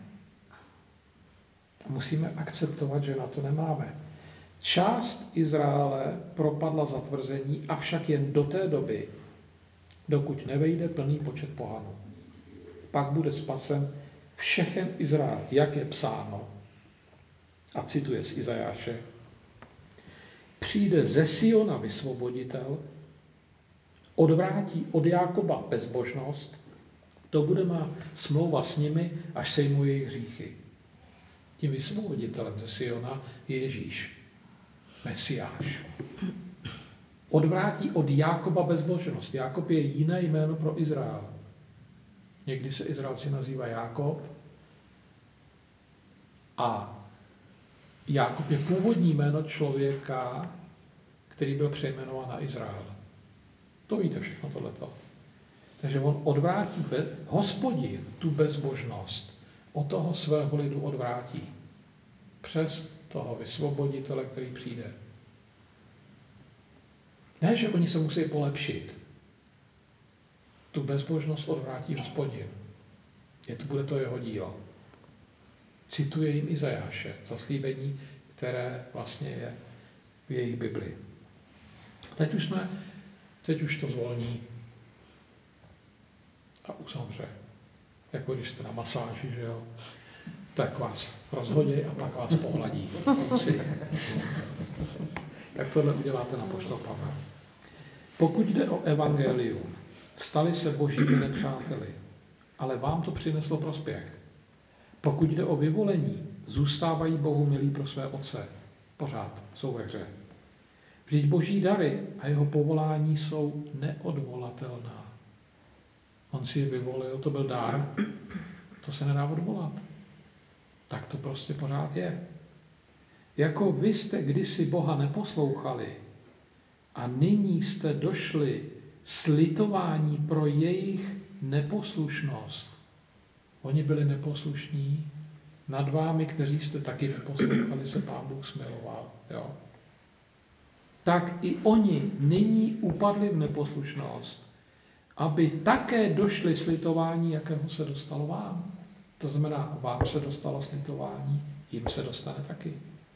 Musíme akceptovat, že na to nemáme. Část Izraele propadla zatvrzení, avšak jen do té doby, dokud nevejde plný počet pohanů. Pak bude spasen všechen Izrael, jak je psáno. A cituje z Izajáše. Přijde ze Siona vysvoboditel, odvrátí od Jákoba bezbožnost, to bude má smlouva s nimi, až sejmou jejich hříchy. Tím vysvoboditelem ze Siona je Ježíš, Mesiáš. Odvrátí od Jákoba bezbožnost. Jákob je jiné jméno pro Izrael. Někdy se Izraelci nazývá Jákob a Jákob je původní jméno člověka, který byl přejmenován na Izrael. To víte všechno tohleto. Takže on odvrátí, be, Hospodin tu bezbožnost od toho svého lidu odvrátí. Přes toho vysvoboditele, který přijde. Ne, že oni se musí polepšit. Tu bezbožnost odvrátí Hospodin. Je to, bude to jeho dílo. Cituje jim Izajáše, zaslíbení, které vlastně je v jejich Bibli. Teď už jsme, teď už to zvolní a uzavře. Jako když jste na masáži, že jo, tak vás rozhodí a pak vás pohladí. Tak tohle uděláte na poštol Pavel. Pokud jde o evangelium, stali se božími nepřáteli, ale vám to přineslo prospěch. Pokud jde o vyvolení, zůstávají Bohu milí pro své otce. Pořád jsou ve hře. Vždyť boží dary a jeho povolání jsou neodvolatelná. On si je vyvolil, to byl dar, to se nedá odvolat. Tak to prostě pořád je. Jako vy jste kdysi Boha neposlouchali a nyní jste došli slitování pro jejich neposlušnost. Oni byli neposlušní, nad vámi, kteří jste taky neposlouchali, se Pán Bůh smiloval. Jo? Tak i oni nyní upadli v neposlušnost, aby také došli slitování, jakého se dostalo vám. To znamená, vám se dostalo slitování, jim se dostane taky.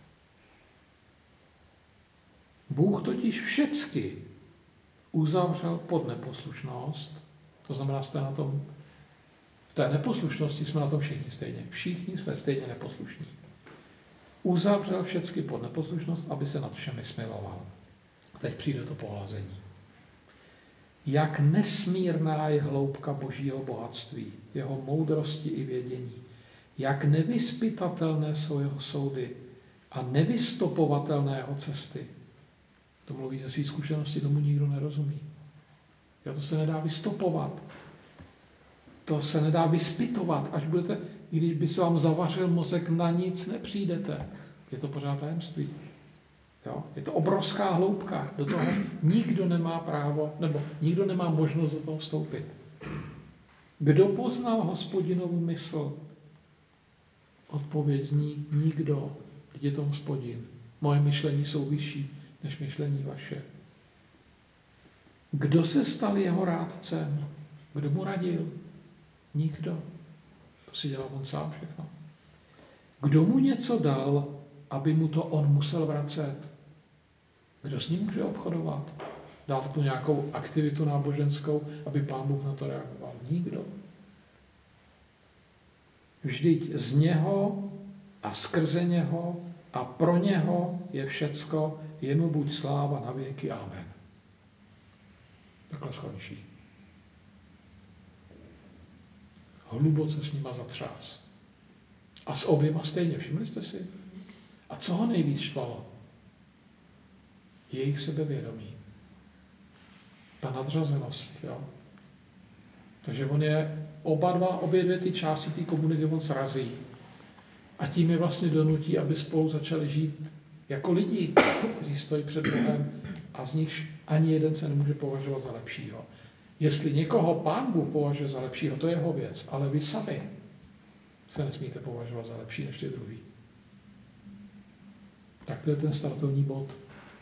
Bůh totiž všecky uzavřel pod neposlušnost, to znamená, jste na tom, v té neposlušnosti jsme na tom všichni stejně. Všichni jsme stejně neposlušní. Uzavřel všecky pod neposlušnost, aby se nad všemi smiloval. Teď přijde to pohlazení. Jak nesmírná je hloubka božího bohatství, jeho moudrosti i vědění. Jak nevyzpytatelné jsou jeho soudy a nevystopovatelné jeho cesty. To mluví ze své zkušenosti, tomu nikdo nerozumí. Jo, to se nedá vystopovat. To se nedá vyspytovat, až budete, i když by se vám zavařil mozek, na nic nepřijdete. Je to pořád tajemství. Jo? Je to obrovská hloubka. Do toho nikdo nemá právo, nebo nikdo nemá možnost do toho vstoupit. Kdo poznal Hospodinovu mysl? Odpověď zní nikdo. Je to Hospodin. Moje myšlení jsou vyšší než myšlení vaše. Kdo se stal jeho rádcem? Kdo mu radil? Nikdo. To si dělal on sám všechno. Kdo mu něco dal, aby mu to on musel vracet? Kdo s ním může obchodovat? Dát tu nějakou aktivitu náboženskou, aby Pán Bůh na to reagoval? Nikdo. Vždyť z něho a skrze něho a pro něho je všecko, jemu buď sláva na věky. Amen. Takhle skončí. Hluboce s nima zatřás. A s oběma stejně, všimli jste si? A co ho nejvíc štvalo? Jejich sebevědomí. Ta nadřazenost. Jo? Takže on je oba dva, obě dvě ty části té komunity on srazí. A tím je vlastně donutí, aby spolu začali žít jako lidi, kteří stojí před Bohem a z nich ani jeden se nemůže považovat za lepšího. Jestli někoho Pán Bůh považuje za lepšího, to je jeho věc, ale vy sami se nesmíte považovat za lepší než ty druhý. Tak to je ten startovní bod.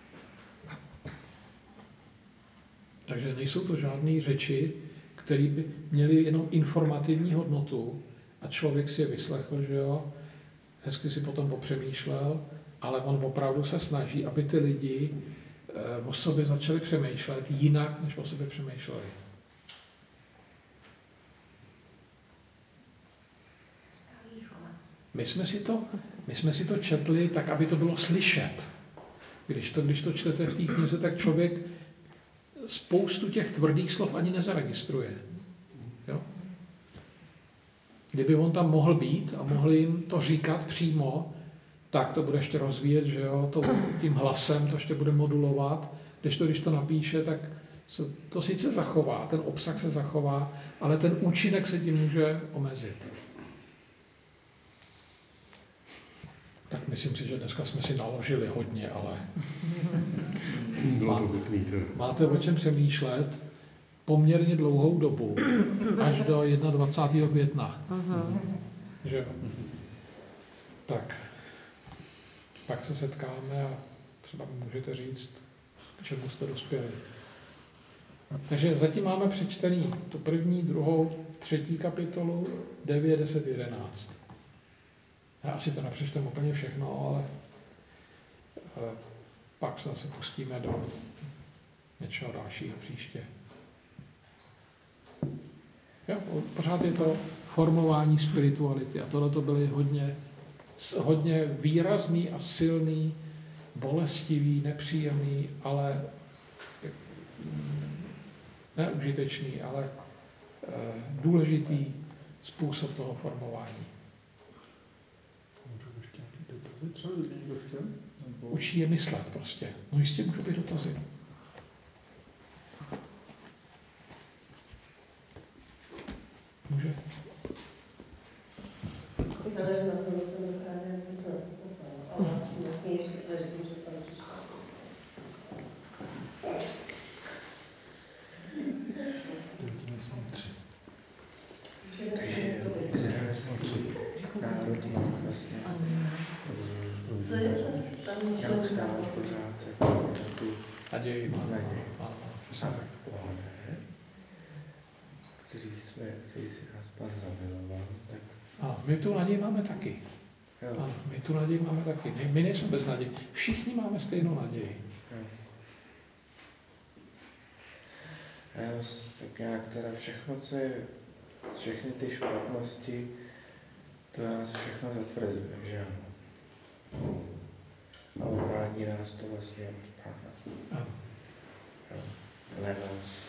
Takže nejsou to žádné řeči, které by měly jenom informativní hodnotu a člověk si je vyslechl, že jo, hezky si potom popřemýšlel, ale on opravdu se snaží, aby ty lidi e, o sobě začali přemýšlet jinak, než o sobě přemýšleli. My jsme si to, my jsme si to četli tak, aby to bylo slyšet. Když to, když to čtete v té knize, tak člověk spoustu těch tvrdých slov ani nezaregistruje. Jo? Kdyby on tam mohl být a mohl jim to říkat přímo, tak to bude ještě rozvíjet, že jo, to, tím hlasem to ještě bude modulovat. Když to, když to napíše, tak se to sice zachová, ten obsah se zachová, ale ten účinek se tím může omezit. Tak myslím si, že dneska jsme si naložili hodně, ale má, máte o čem přemýšlet poměrně dlouhou dobu, až do dvacátého prvního května. Že jo? Tak, pak se setkáme a třeba mi můžete říct, k čemu jste dospěli. Takže zatím máme přečtený tu první, druhou, třetí kapitolu, devět, deset, jedenáct. Já asi to nepřečteme úplně všechno, ale pak se zase pustíme do něčeho dalšího příště. Jo, pořád je to formování spirituality a tohle to byly hodně, hodně výrazný a silný, bolestivý, nepříjemný, ale neužitečný, ale důležitý způsob toho formování. Učí je myslet prostě. No jistě můžou být dotazy. Může. Ale že na to jsem to právě vůbec nepochopila. Ale vlastně ještě to řeknu, že jsem přišla. Takže izraelský národ má vlastně co je to? Tam neustále pořád jako tu naději, naději. A pohodě, kteří jsme, kteří si nás Pán zamiloval, tak... Ano, my tu naději máme taky. Jo. Ano, my tu naději máme taky. My, my nejsme bez naději. Všichni máme stejnou naději. Jo. A já tak nějak teda všechno, co je, všechny ty špatnosti, to nás všechno zatvrzuje, že ano. A odvádí nás to vlastně od Pána. Ano. Jo. Lenost.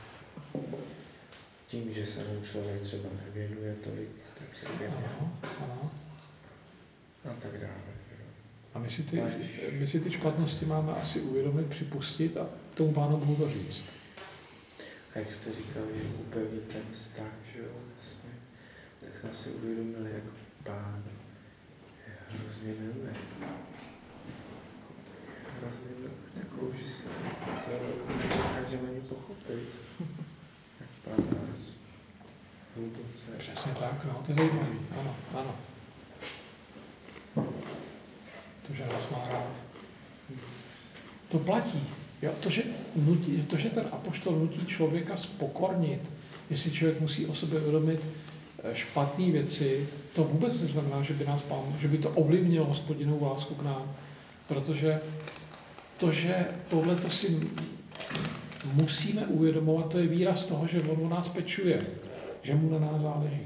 Tím, že se mu člověk třeba nevěnuje tolik, tak se věnuje. Ano, ano. A tak dále. Jo. A my si, ty, my si ty špatnosti máme asi uvědomit, připustit a tomu Pánu Bohu to říct. A jak jste říkali, že upevnit ten vztah, že jo, vlastně, tak jsme si uvědomili, jak Pán je hrozně miluje. Hrozně miluje, jako, že si to nedokážeme ani pochopit. Jak Pán nás hluboce. Přesně tak, no, to je zajímavé. Ano, ano. To, že nás má rád. To platí. Jo, to, že nutí, to, že ten apoštol nutí člověka spokornit, jestli člověk musí o sobě uvědomit špatné věci, to vůbec neznamená, že by, nás pán, že by to ovlivnilo Hospodinovou lásku k nám. Protože to, že tohleto si musíme uvědomovat, to je výraz toho, že on o nás pečuje, že mu na nás záleží.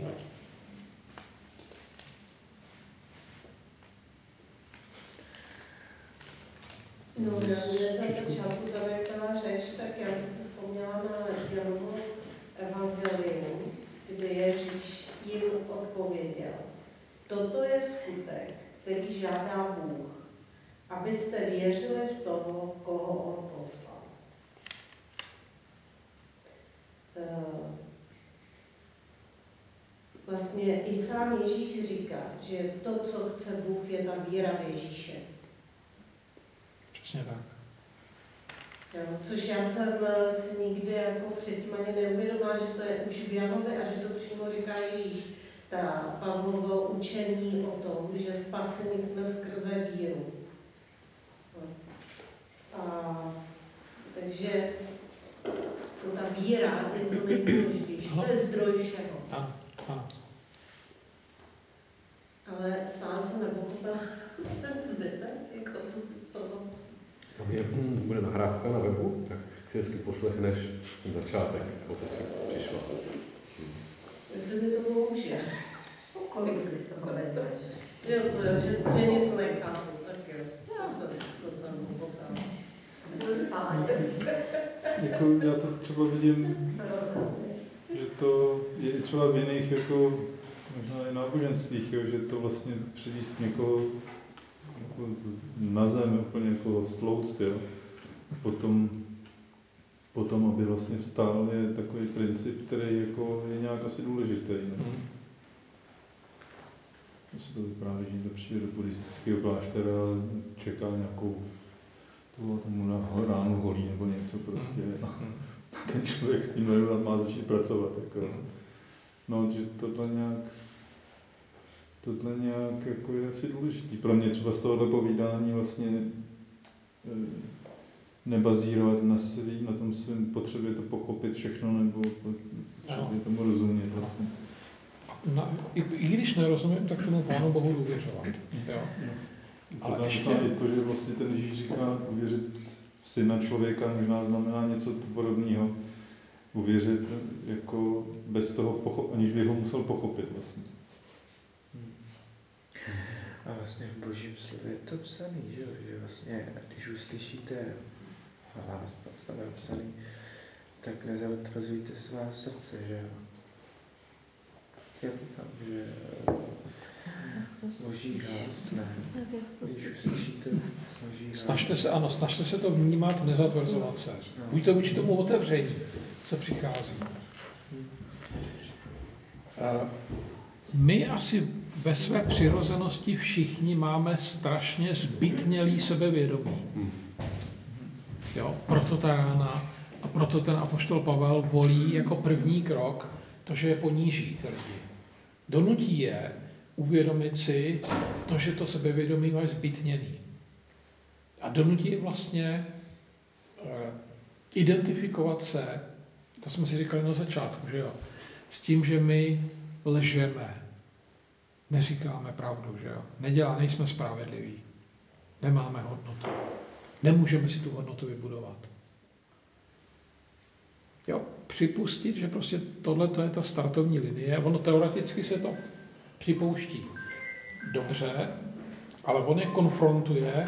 No, mě na začátku, tam jak byla řeč, tak já jsem si vzpomněla na Janovo evangelium, kde Ježíš jim odpověděl. Toto je skutek, který žádá Bůh, abyste věřili v toho, koho on poslal. Vlastně i sám Ježíš říká, že to, co chce Bůh, je ta víra v Ježíše. Přesně tak. Jo, což já jsem si nikdy jako předtím ani neuvědomila, že to je už v Janovi a že to přímo říká Ježíš. Ta Pavlovo učení o tom, že spaseni jsme skrze víru. A, takže to ta víra je to nejdůležitější. To je zdroj všeho. Ano, ano. Ale stále jsem nepochopila ten zbytek, jako co si z toho. Jak bude nahrávka na webu, tak si hezky poslechneš ten začátek, o co jsi přišla. Jestli mi to pomůže. Kolik si z toho vezmeš? jako já to třeba vidím, že to je třeba v jiných jako možná i náboženstvích, jo, že to vlastně přivést někoho jako na zem, úplně jako stlouct, jo. Potom, potom, aby vlastně vstál, je takový princip, který jako je nějak asi důležitý. Ne? Mm. To se to vypráví, že to přijde do buddhistického kláštera a čeká nějakou toho tomu na ránu holí nebo něco prostě. Mm. A ten člověk s tím má začít pracovat. Jako. No, že tohle nějak, tohle nějak jako je asi důležitý. Pro mě třeba z tohohle povídání vlastně nebazírovat na svý, na tom svém potřebě to pochopit všechno, nebo potřebě tomu rozumět vlastně. Na, i, I když nerozumím, tak tomu Pánu Bohu důvěřovat. Jo. No. Ale to ještě... i to, že vlastně ten Ježíš říká, uvěřit v syna člověka možná znamená něco podobného. Uvěřit jako bez toho, pochop, aniž by ho musel pochopit vlastně. Hmm. A vlastně v Božím slově je to psaný, že, že vlastně, když uslyšíte hlas, tam je psaný, tak nezatvrzujte svá srdce, že jo. Je to tam, že Boží hlas, ne. Když uslyšíte Boží hlas. Snažte se, ano, snažte se to vnímat, nezatvrzovat se. Buďte vůči tomu otevření, co přichází. A my asi ve své přirozenosti všichni máme strašně zbytnělý sebevědomí. Jo? Proto ta rána a proto ten apoštol Pavel volí jako první krok to, že je poníží ty lidi. Donutí je uvědomit si to, že to sebevědomí má zbytněný. A donutí je vlastně eh, identifikovat se, to jsme si říkali na začátku, že jo, s tím, že my lžeme, neříkáme pravdu, že jo, nedělá, nejsme spravedliví, nemáme hodnotu, nemůžeme si tu hodnotu vybudovat. Jo, připustit, že prostě tohle je ta startovní linie, ono teoreticky se to připouští dobře, ale on je konfrontuje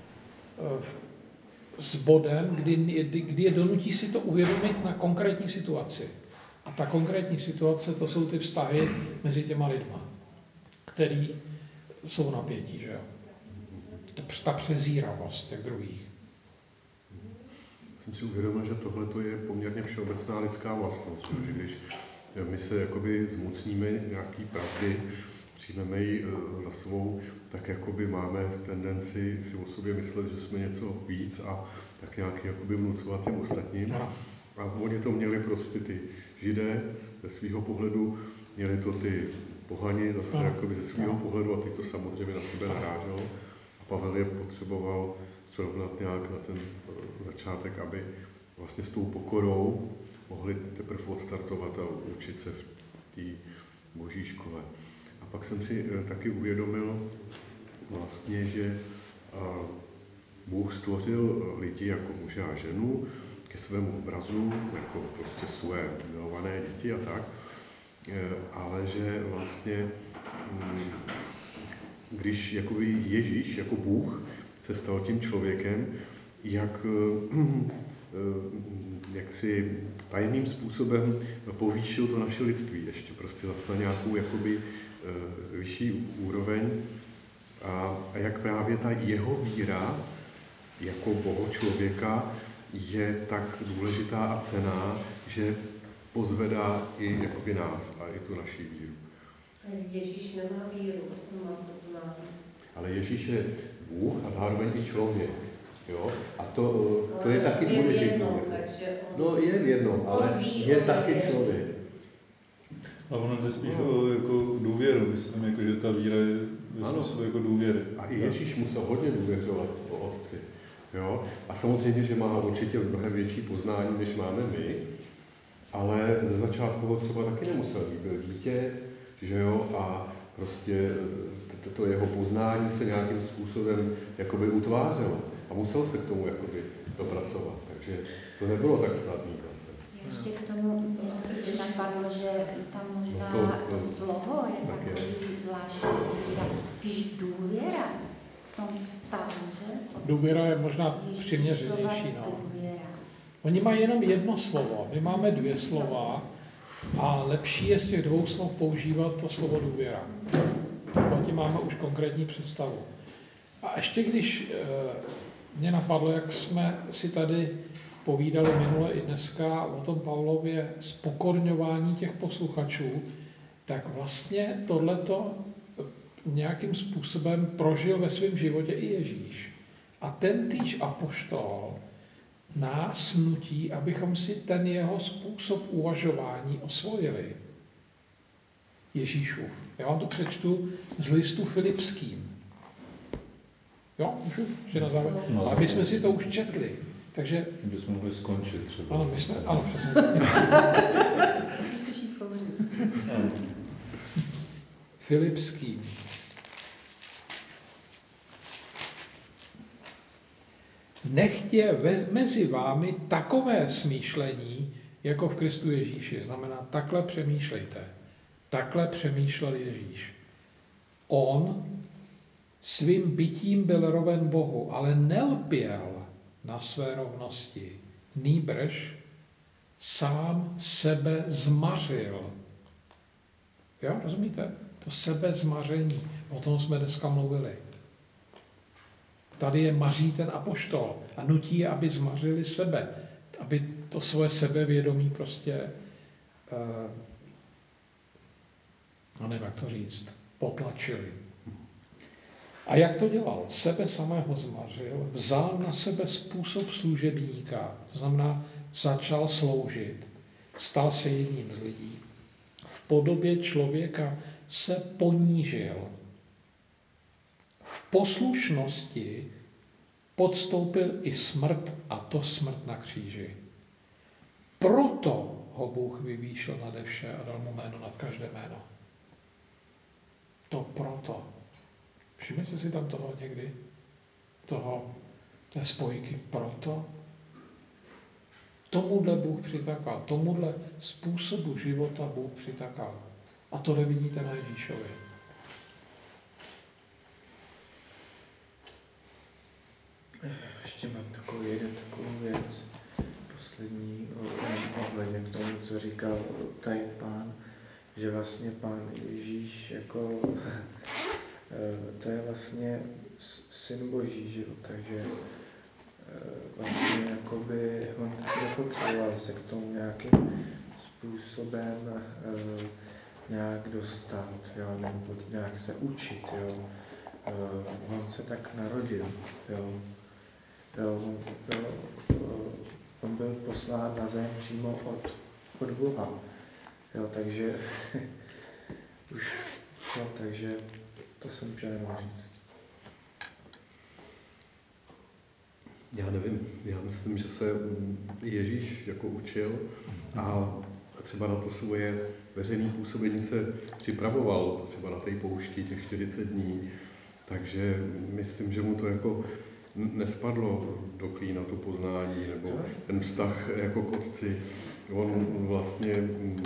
s bodem, kdy, kdy je donutí si to uvědomit na konkrétní situaci. A ta konkrétní situace, to jsou ty vztahy mezi těma lidma, který jsou napětí, že jo. Ta přezíravost těch druhých. Jsem si uvědomil, že tohle je poměrně všeobecná lidská vlastnost, že když my se jakoby zmocníme nějaký pravdy, přijmeme ji za svou, tak jakoby máme tendenci si o sobě myslet, že jsme něco víc a tak nějak jakoby vnucovat těm ostatním. A oni to měli prostě ty Židé ze svého pohledu, měli to ty pohani zase jakoby ze svého pohledu a ty to samozřejmě na sebe naráželo. A Pavel je potřeboval srovnat nějak na ten začátek, aby vlastně s tou pokorou mohli teprve odstartovat a učit se v té boží škole. A pak jsem si taky uvědomil vlastně, že Bůh stvořil lidi jako muže a ženu ke svému obrazu, jako prostě své milované děti a tak, ale že vlastně, když jakoby Ježíš jako Bůh se stal tím člověkem, jak, jak si tajemným způsobem povýšil to naše lidství ještě prostě zase na nějakou jakoby vyšší úroveň a, a jak právě ta jeho víra jako boho člověka je tak důležitá a cenná, že pozvedá i jakoby nás a i tu naši víru. Ježíš nemá víru, on má poznání. Ale Ježíš je Bůh a zároveň i člověk. Jo? A to, to je taky důležité. No je v jednom, ale je taky člověk. A ono jde spíš o jako důvěru, myslím, jako, že ta víra je ve smyslu jako důvěry. A i Ježíš musel hodně důvěřovat o Otci. Jo? A samozřejmě, že má určitě mnohem větší poznání, než máme my, ale ze začátku ho třeba taky nemusel být. Byl dítě, že jo, a prostě to jeho poznání se nějakým způsobem jakoby utvářelo a musel se k tomu jakoby dopracovat. Takže to nebylo tak snadné zase. Ještě k tomu mě napadlo, že tam možná no to, to, to slovo je tak takový je. Zvláštní, spíš důvěra v tom vztahu, že? Důvěra je možná přiměřenější. No. Důvěra. Oni mají jenom jedno slovo, my máme dvě slova a lepší je z těch dvou slov používat to slovo důvěra. Tím máme už konkrétní představu. A ještě když e, mě napadlo, jak jsme si tady povídali minule i dneska o tom Pavlově spokorňování těch posluchačů, tak vlastně tohleto nějakým způsobem prožil ve svém životě i Ježíš. A ten týž apoštol nás nutí, abychom si ten jeho způsob uvažování osvojili. Ježíšův. Já vám to přečtu z listu Filipským. Jo, můžu? Že na závěr. No, ale my jsme si to už četli. Takže... My bychom mohli skončit třeba. Ano, my jsme... Ano, přesně. Musíš jít kouřit. Filipským. Nechtě mezi vámi takové smýšlení, jako v Kristu Ježíši. Znamená, takhle přemýšlejte. Takhle přemýšlel Ježíš. On svým bytím byl roven Bohu, ale nelpěl na své rovnosti. Nýbrž sám sebe zmařil. Jo, rozumíte? To sebezmaření. O tom jsme dneska mluvili. Tady je maří ten apoštol a nutí je, aby zmařili sebe. Aby to svoje sebevědomí prostě, uh, no nevím, jak to říct, potlačili. A jak to dělal? Sebe samého zmařil, vzal na sebe způsob služebníka, to znamená, začal sloužit, stal se jedním z lidí. V podobě člověka se ponížil. V poslušnosti podstoupil i smrt, a to smrt na kříži. Proto ho Bůh vyvýšil nade vše a dal mu jméno nad každé jméno. To proto. Všimli jste si tam toho někdy? Toho, té spojky proto? Tomuhle Bůh přitakal, tomuhle způsobu života Bůh přitakal. A to nevidíte na Ježíšovi. Ještě mám takovou jeden takovou věc, poslední ohledně k tomu, co říkal tady pán, že vlastně pán Ježíš jako to je vlastně syn Boží, že jo, takže vlastně jakoby on nepotřeboval se k tomu nějakým způsobem nějak dostat, jo, nebo nějak se učit, jo. On se tak narodil, jo. Jo, jo, on byl poslán na zem přímo od, od Boha. Jo, takže už no, takže to jsem chtěl jenom říct. Já nevím, já myslím, že se Ježíš jako učil a třeba na to svoje veřejné působení se připravoval, třeba na té poušti těch čtyřicet dní, takže myslím, že mu to jako nespadlo do klína to poznání, nebo ten vztah jako k otci. On vlastně,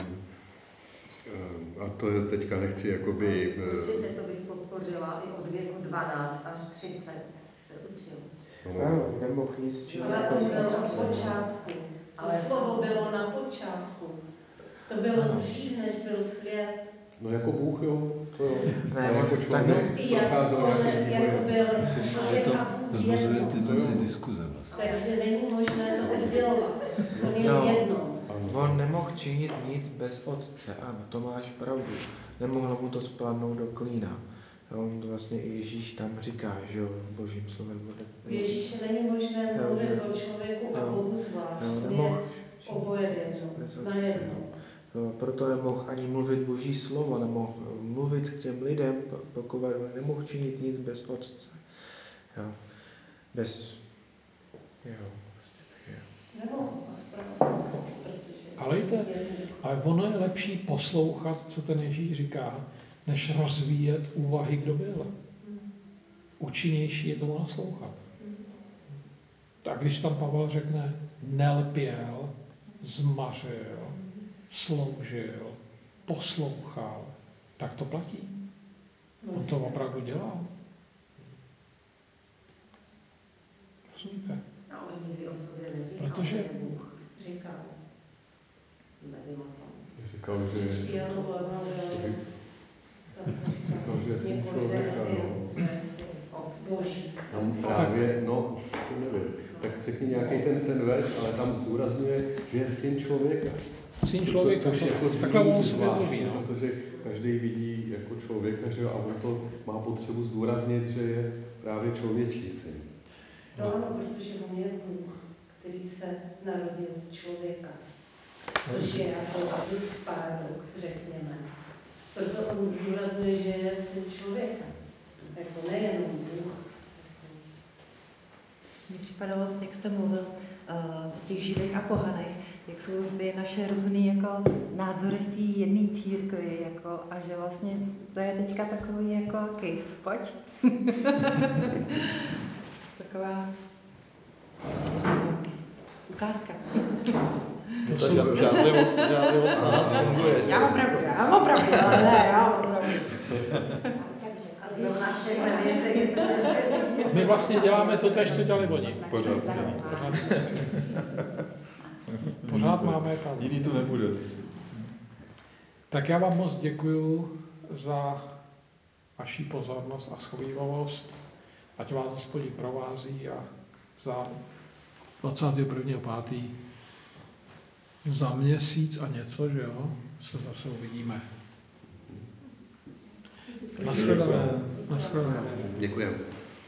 a to je teďka nechci jakoby... Určitě to bych podpořila, i od věku dvanáct až třicet se učil. Ano, nemohl nic činit. Ale on byl na počátku. Ale slovo bylo na počátku. To bylo ano. Dřív, než byl svět. No jako Bůh, jo. To jo. Ne, jako člověk procházel nějakým vývojem. Myslím, že to vzbuzuje tyhle ty diskuze vlastně. Takže není možné to oddělovat. On je no, jedno. On nemohl činit nic bez otce. Ano, to máš pravdu. Nemohlo mu to spadnout do klína. On to vlastně i Ježíš tam říká, že jo, v Božím slově. V Ježíše není možné mluvit o člověku a Bohu zvlášť. On je oboje v jedno, na jedno. Proto nemohl ani mluvit Boží slovo, nemohl mluvit k těm lidem, pokud nemohl činit nic bez otce. Jo. Bez... Jo. Nemohl aspoň, protože... Ale, jde, ale ono je lepší poslouchat, co ten Ježíš říká, než rozvíjet úvahy, kdo byl. Účinnější je tomu naslouchat. Tak když tam Pavel řekne, nelpěl, zmařil, sloužil, poslouchal, tak to platí. On to opravdu dělal. Rozumíte? A on nikdy o sobě neříkal, Protože... že je Bůh. Říkal. Nevím o tom. Říkal, že... Říkal, že je syn člověka, no. Boží. Tam právě, no, to nevím. Tak řekni nějaký ten, ten verš, ale tam zdůrazňuje, že je syn člověka. Syn člověka, což, což jako takhle on sobě mluví, no. Protože každý vidí jako člověka, že jo, a on to má potřebu zdůraznit, že je právě člověčí syn. No ano, protože on je Bůh, který se narodil z člověka. Což je jako paradox, řekněme. Proto on zdůrazňuje, že je syn člověka. Jako nejenom Bůh. Mně připadalo, jak jste mluvil uh, o těch židech a pohanech, jak jsou ty naše různé jako názory v té jedné církvi, jako, a že vlastně to je teďka takový jako kejf, pojď. Taková ukázka. To tak žádlivost, žádlivost na nás funguje. Já mám pravdu, já mám pravdu, ale ne, já mám pravdu. My vlastně děláme to tež, co dělali oni. Pořád. Pořád, Pořád máme pravdu. Jiný to nebude. Tak já vám moc děkuju za vaši pozornost a shovívavost. Ať vás Hospodin provází a za dvacátého prvního pátého za měsíc a něco, že jo, se zase uvidíme. Naschledanou. Naschledanou. Děkujeme.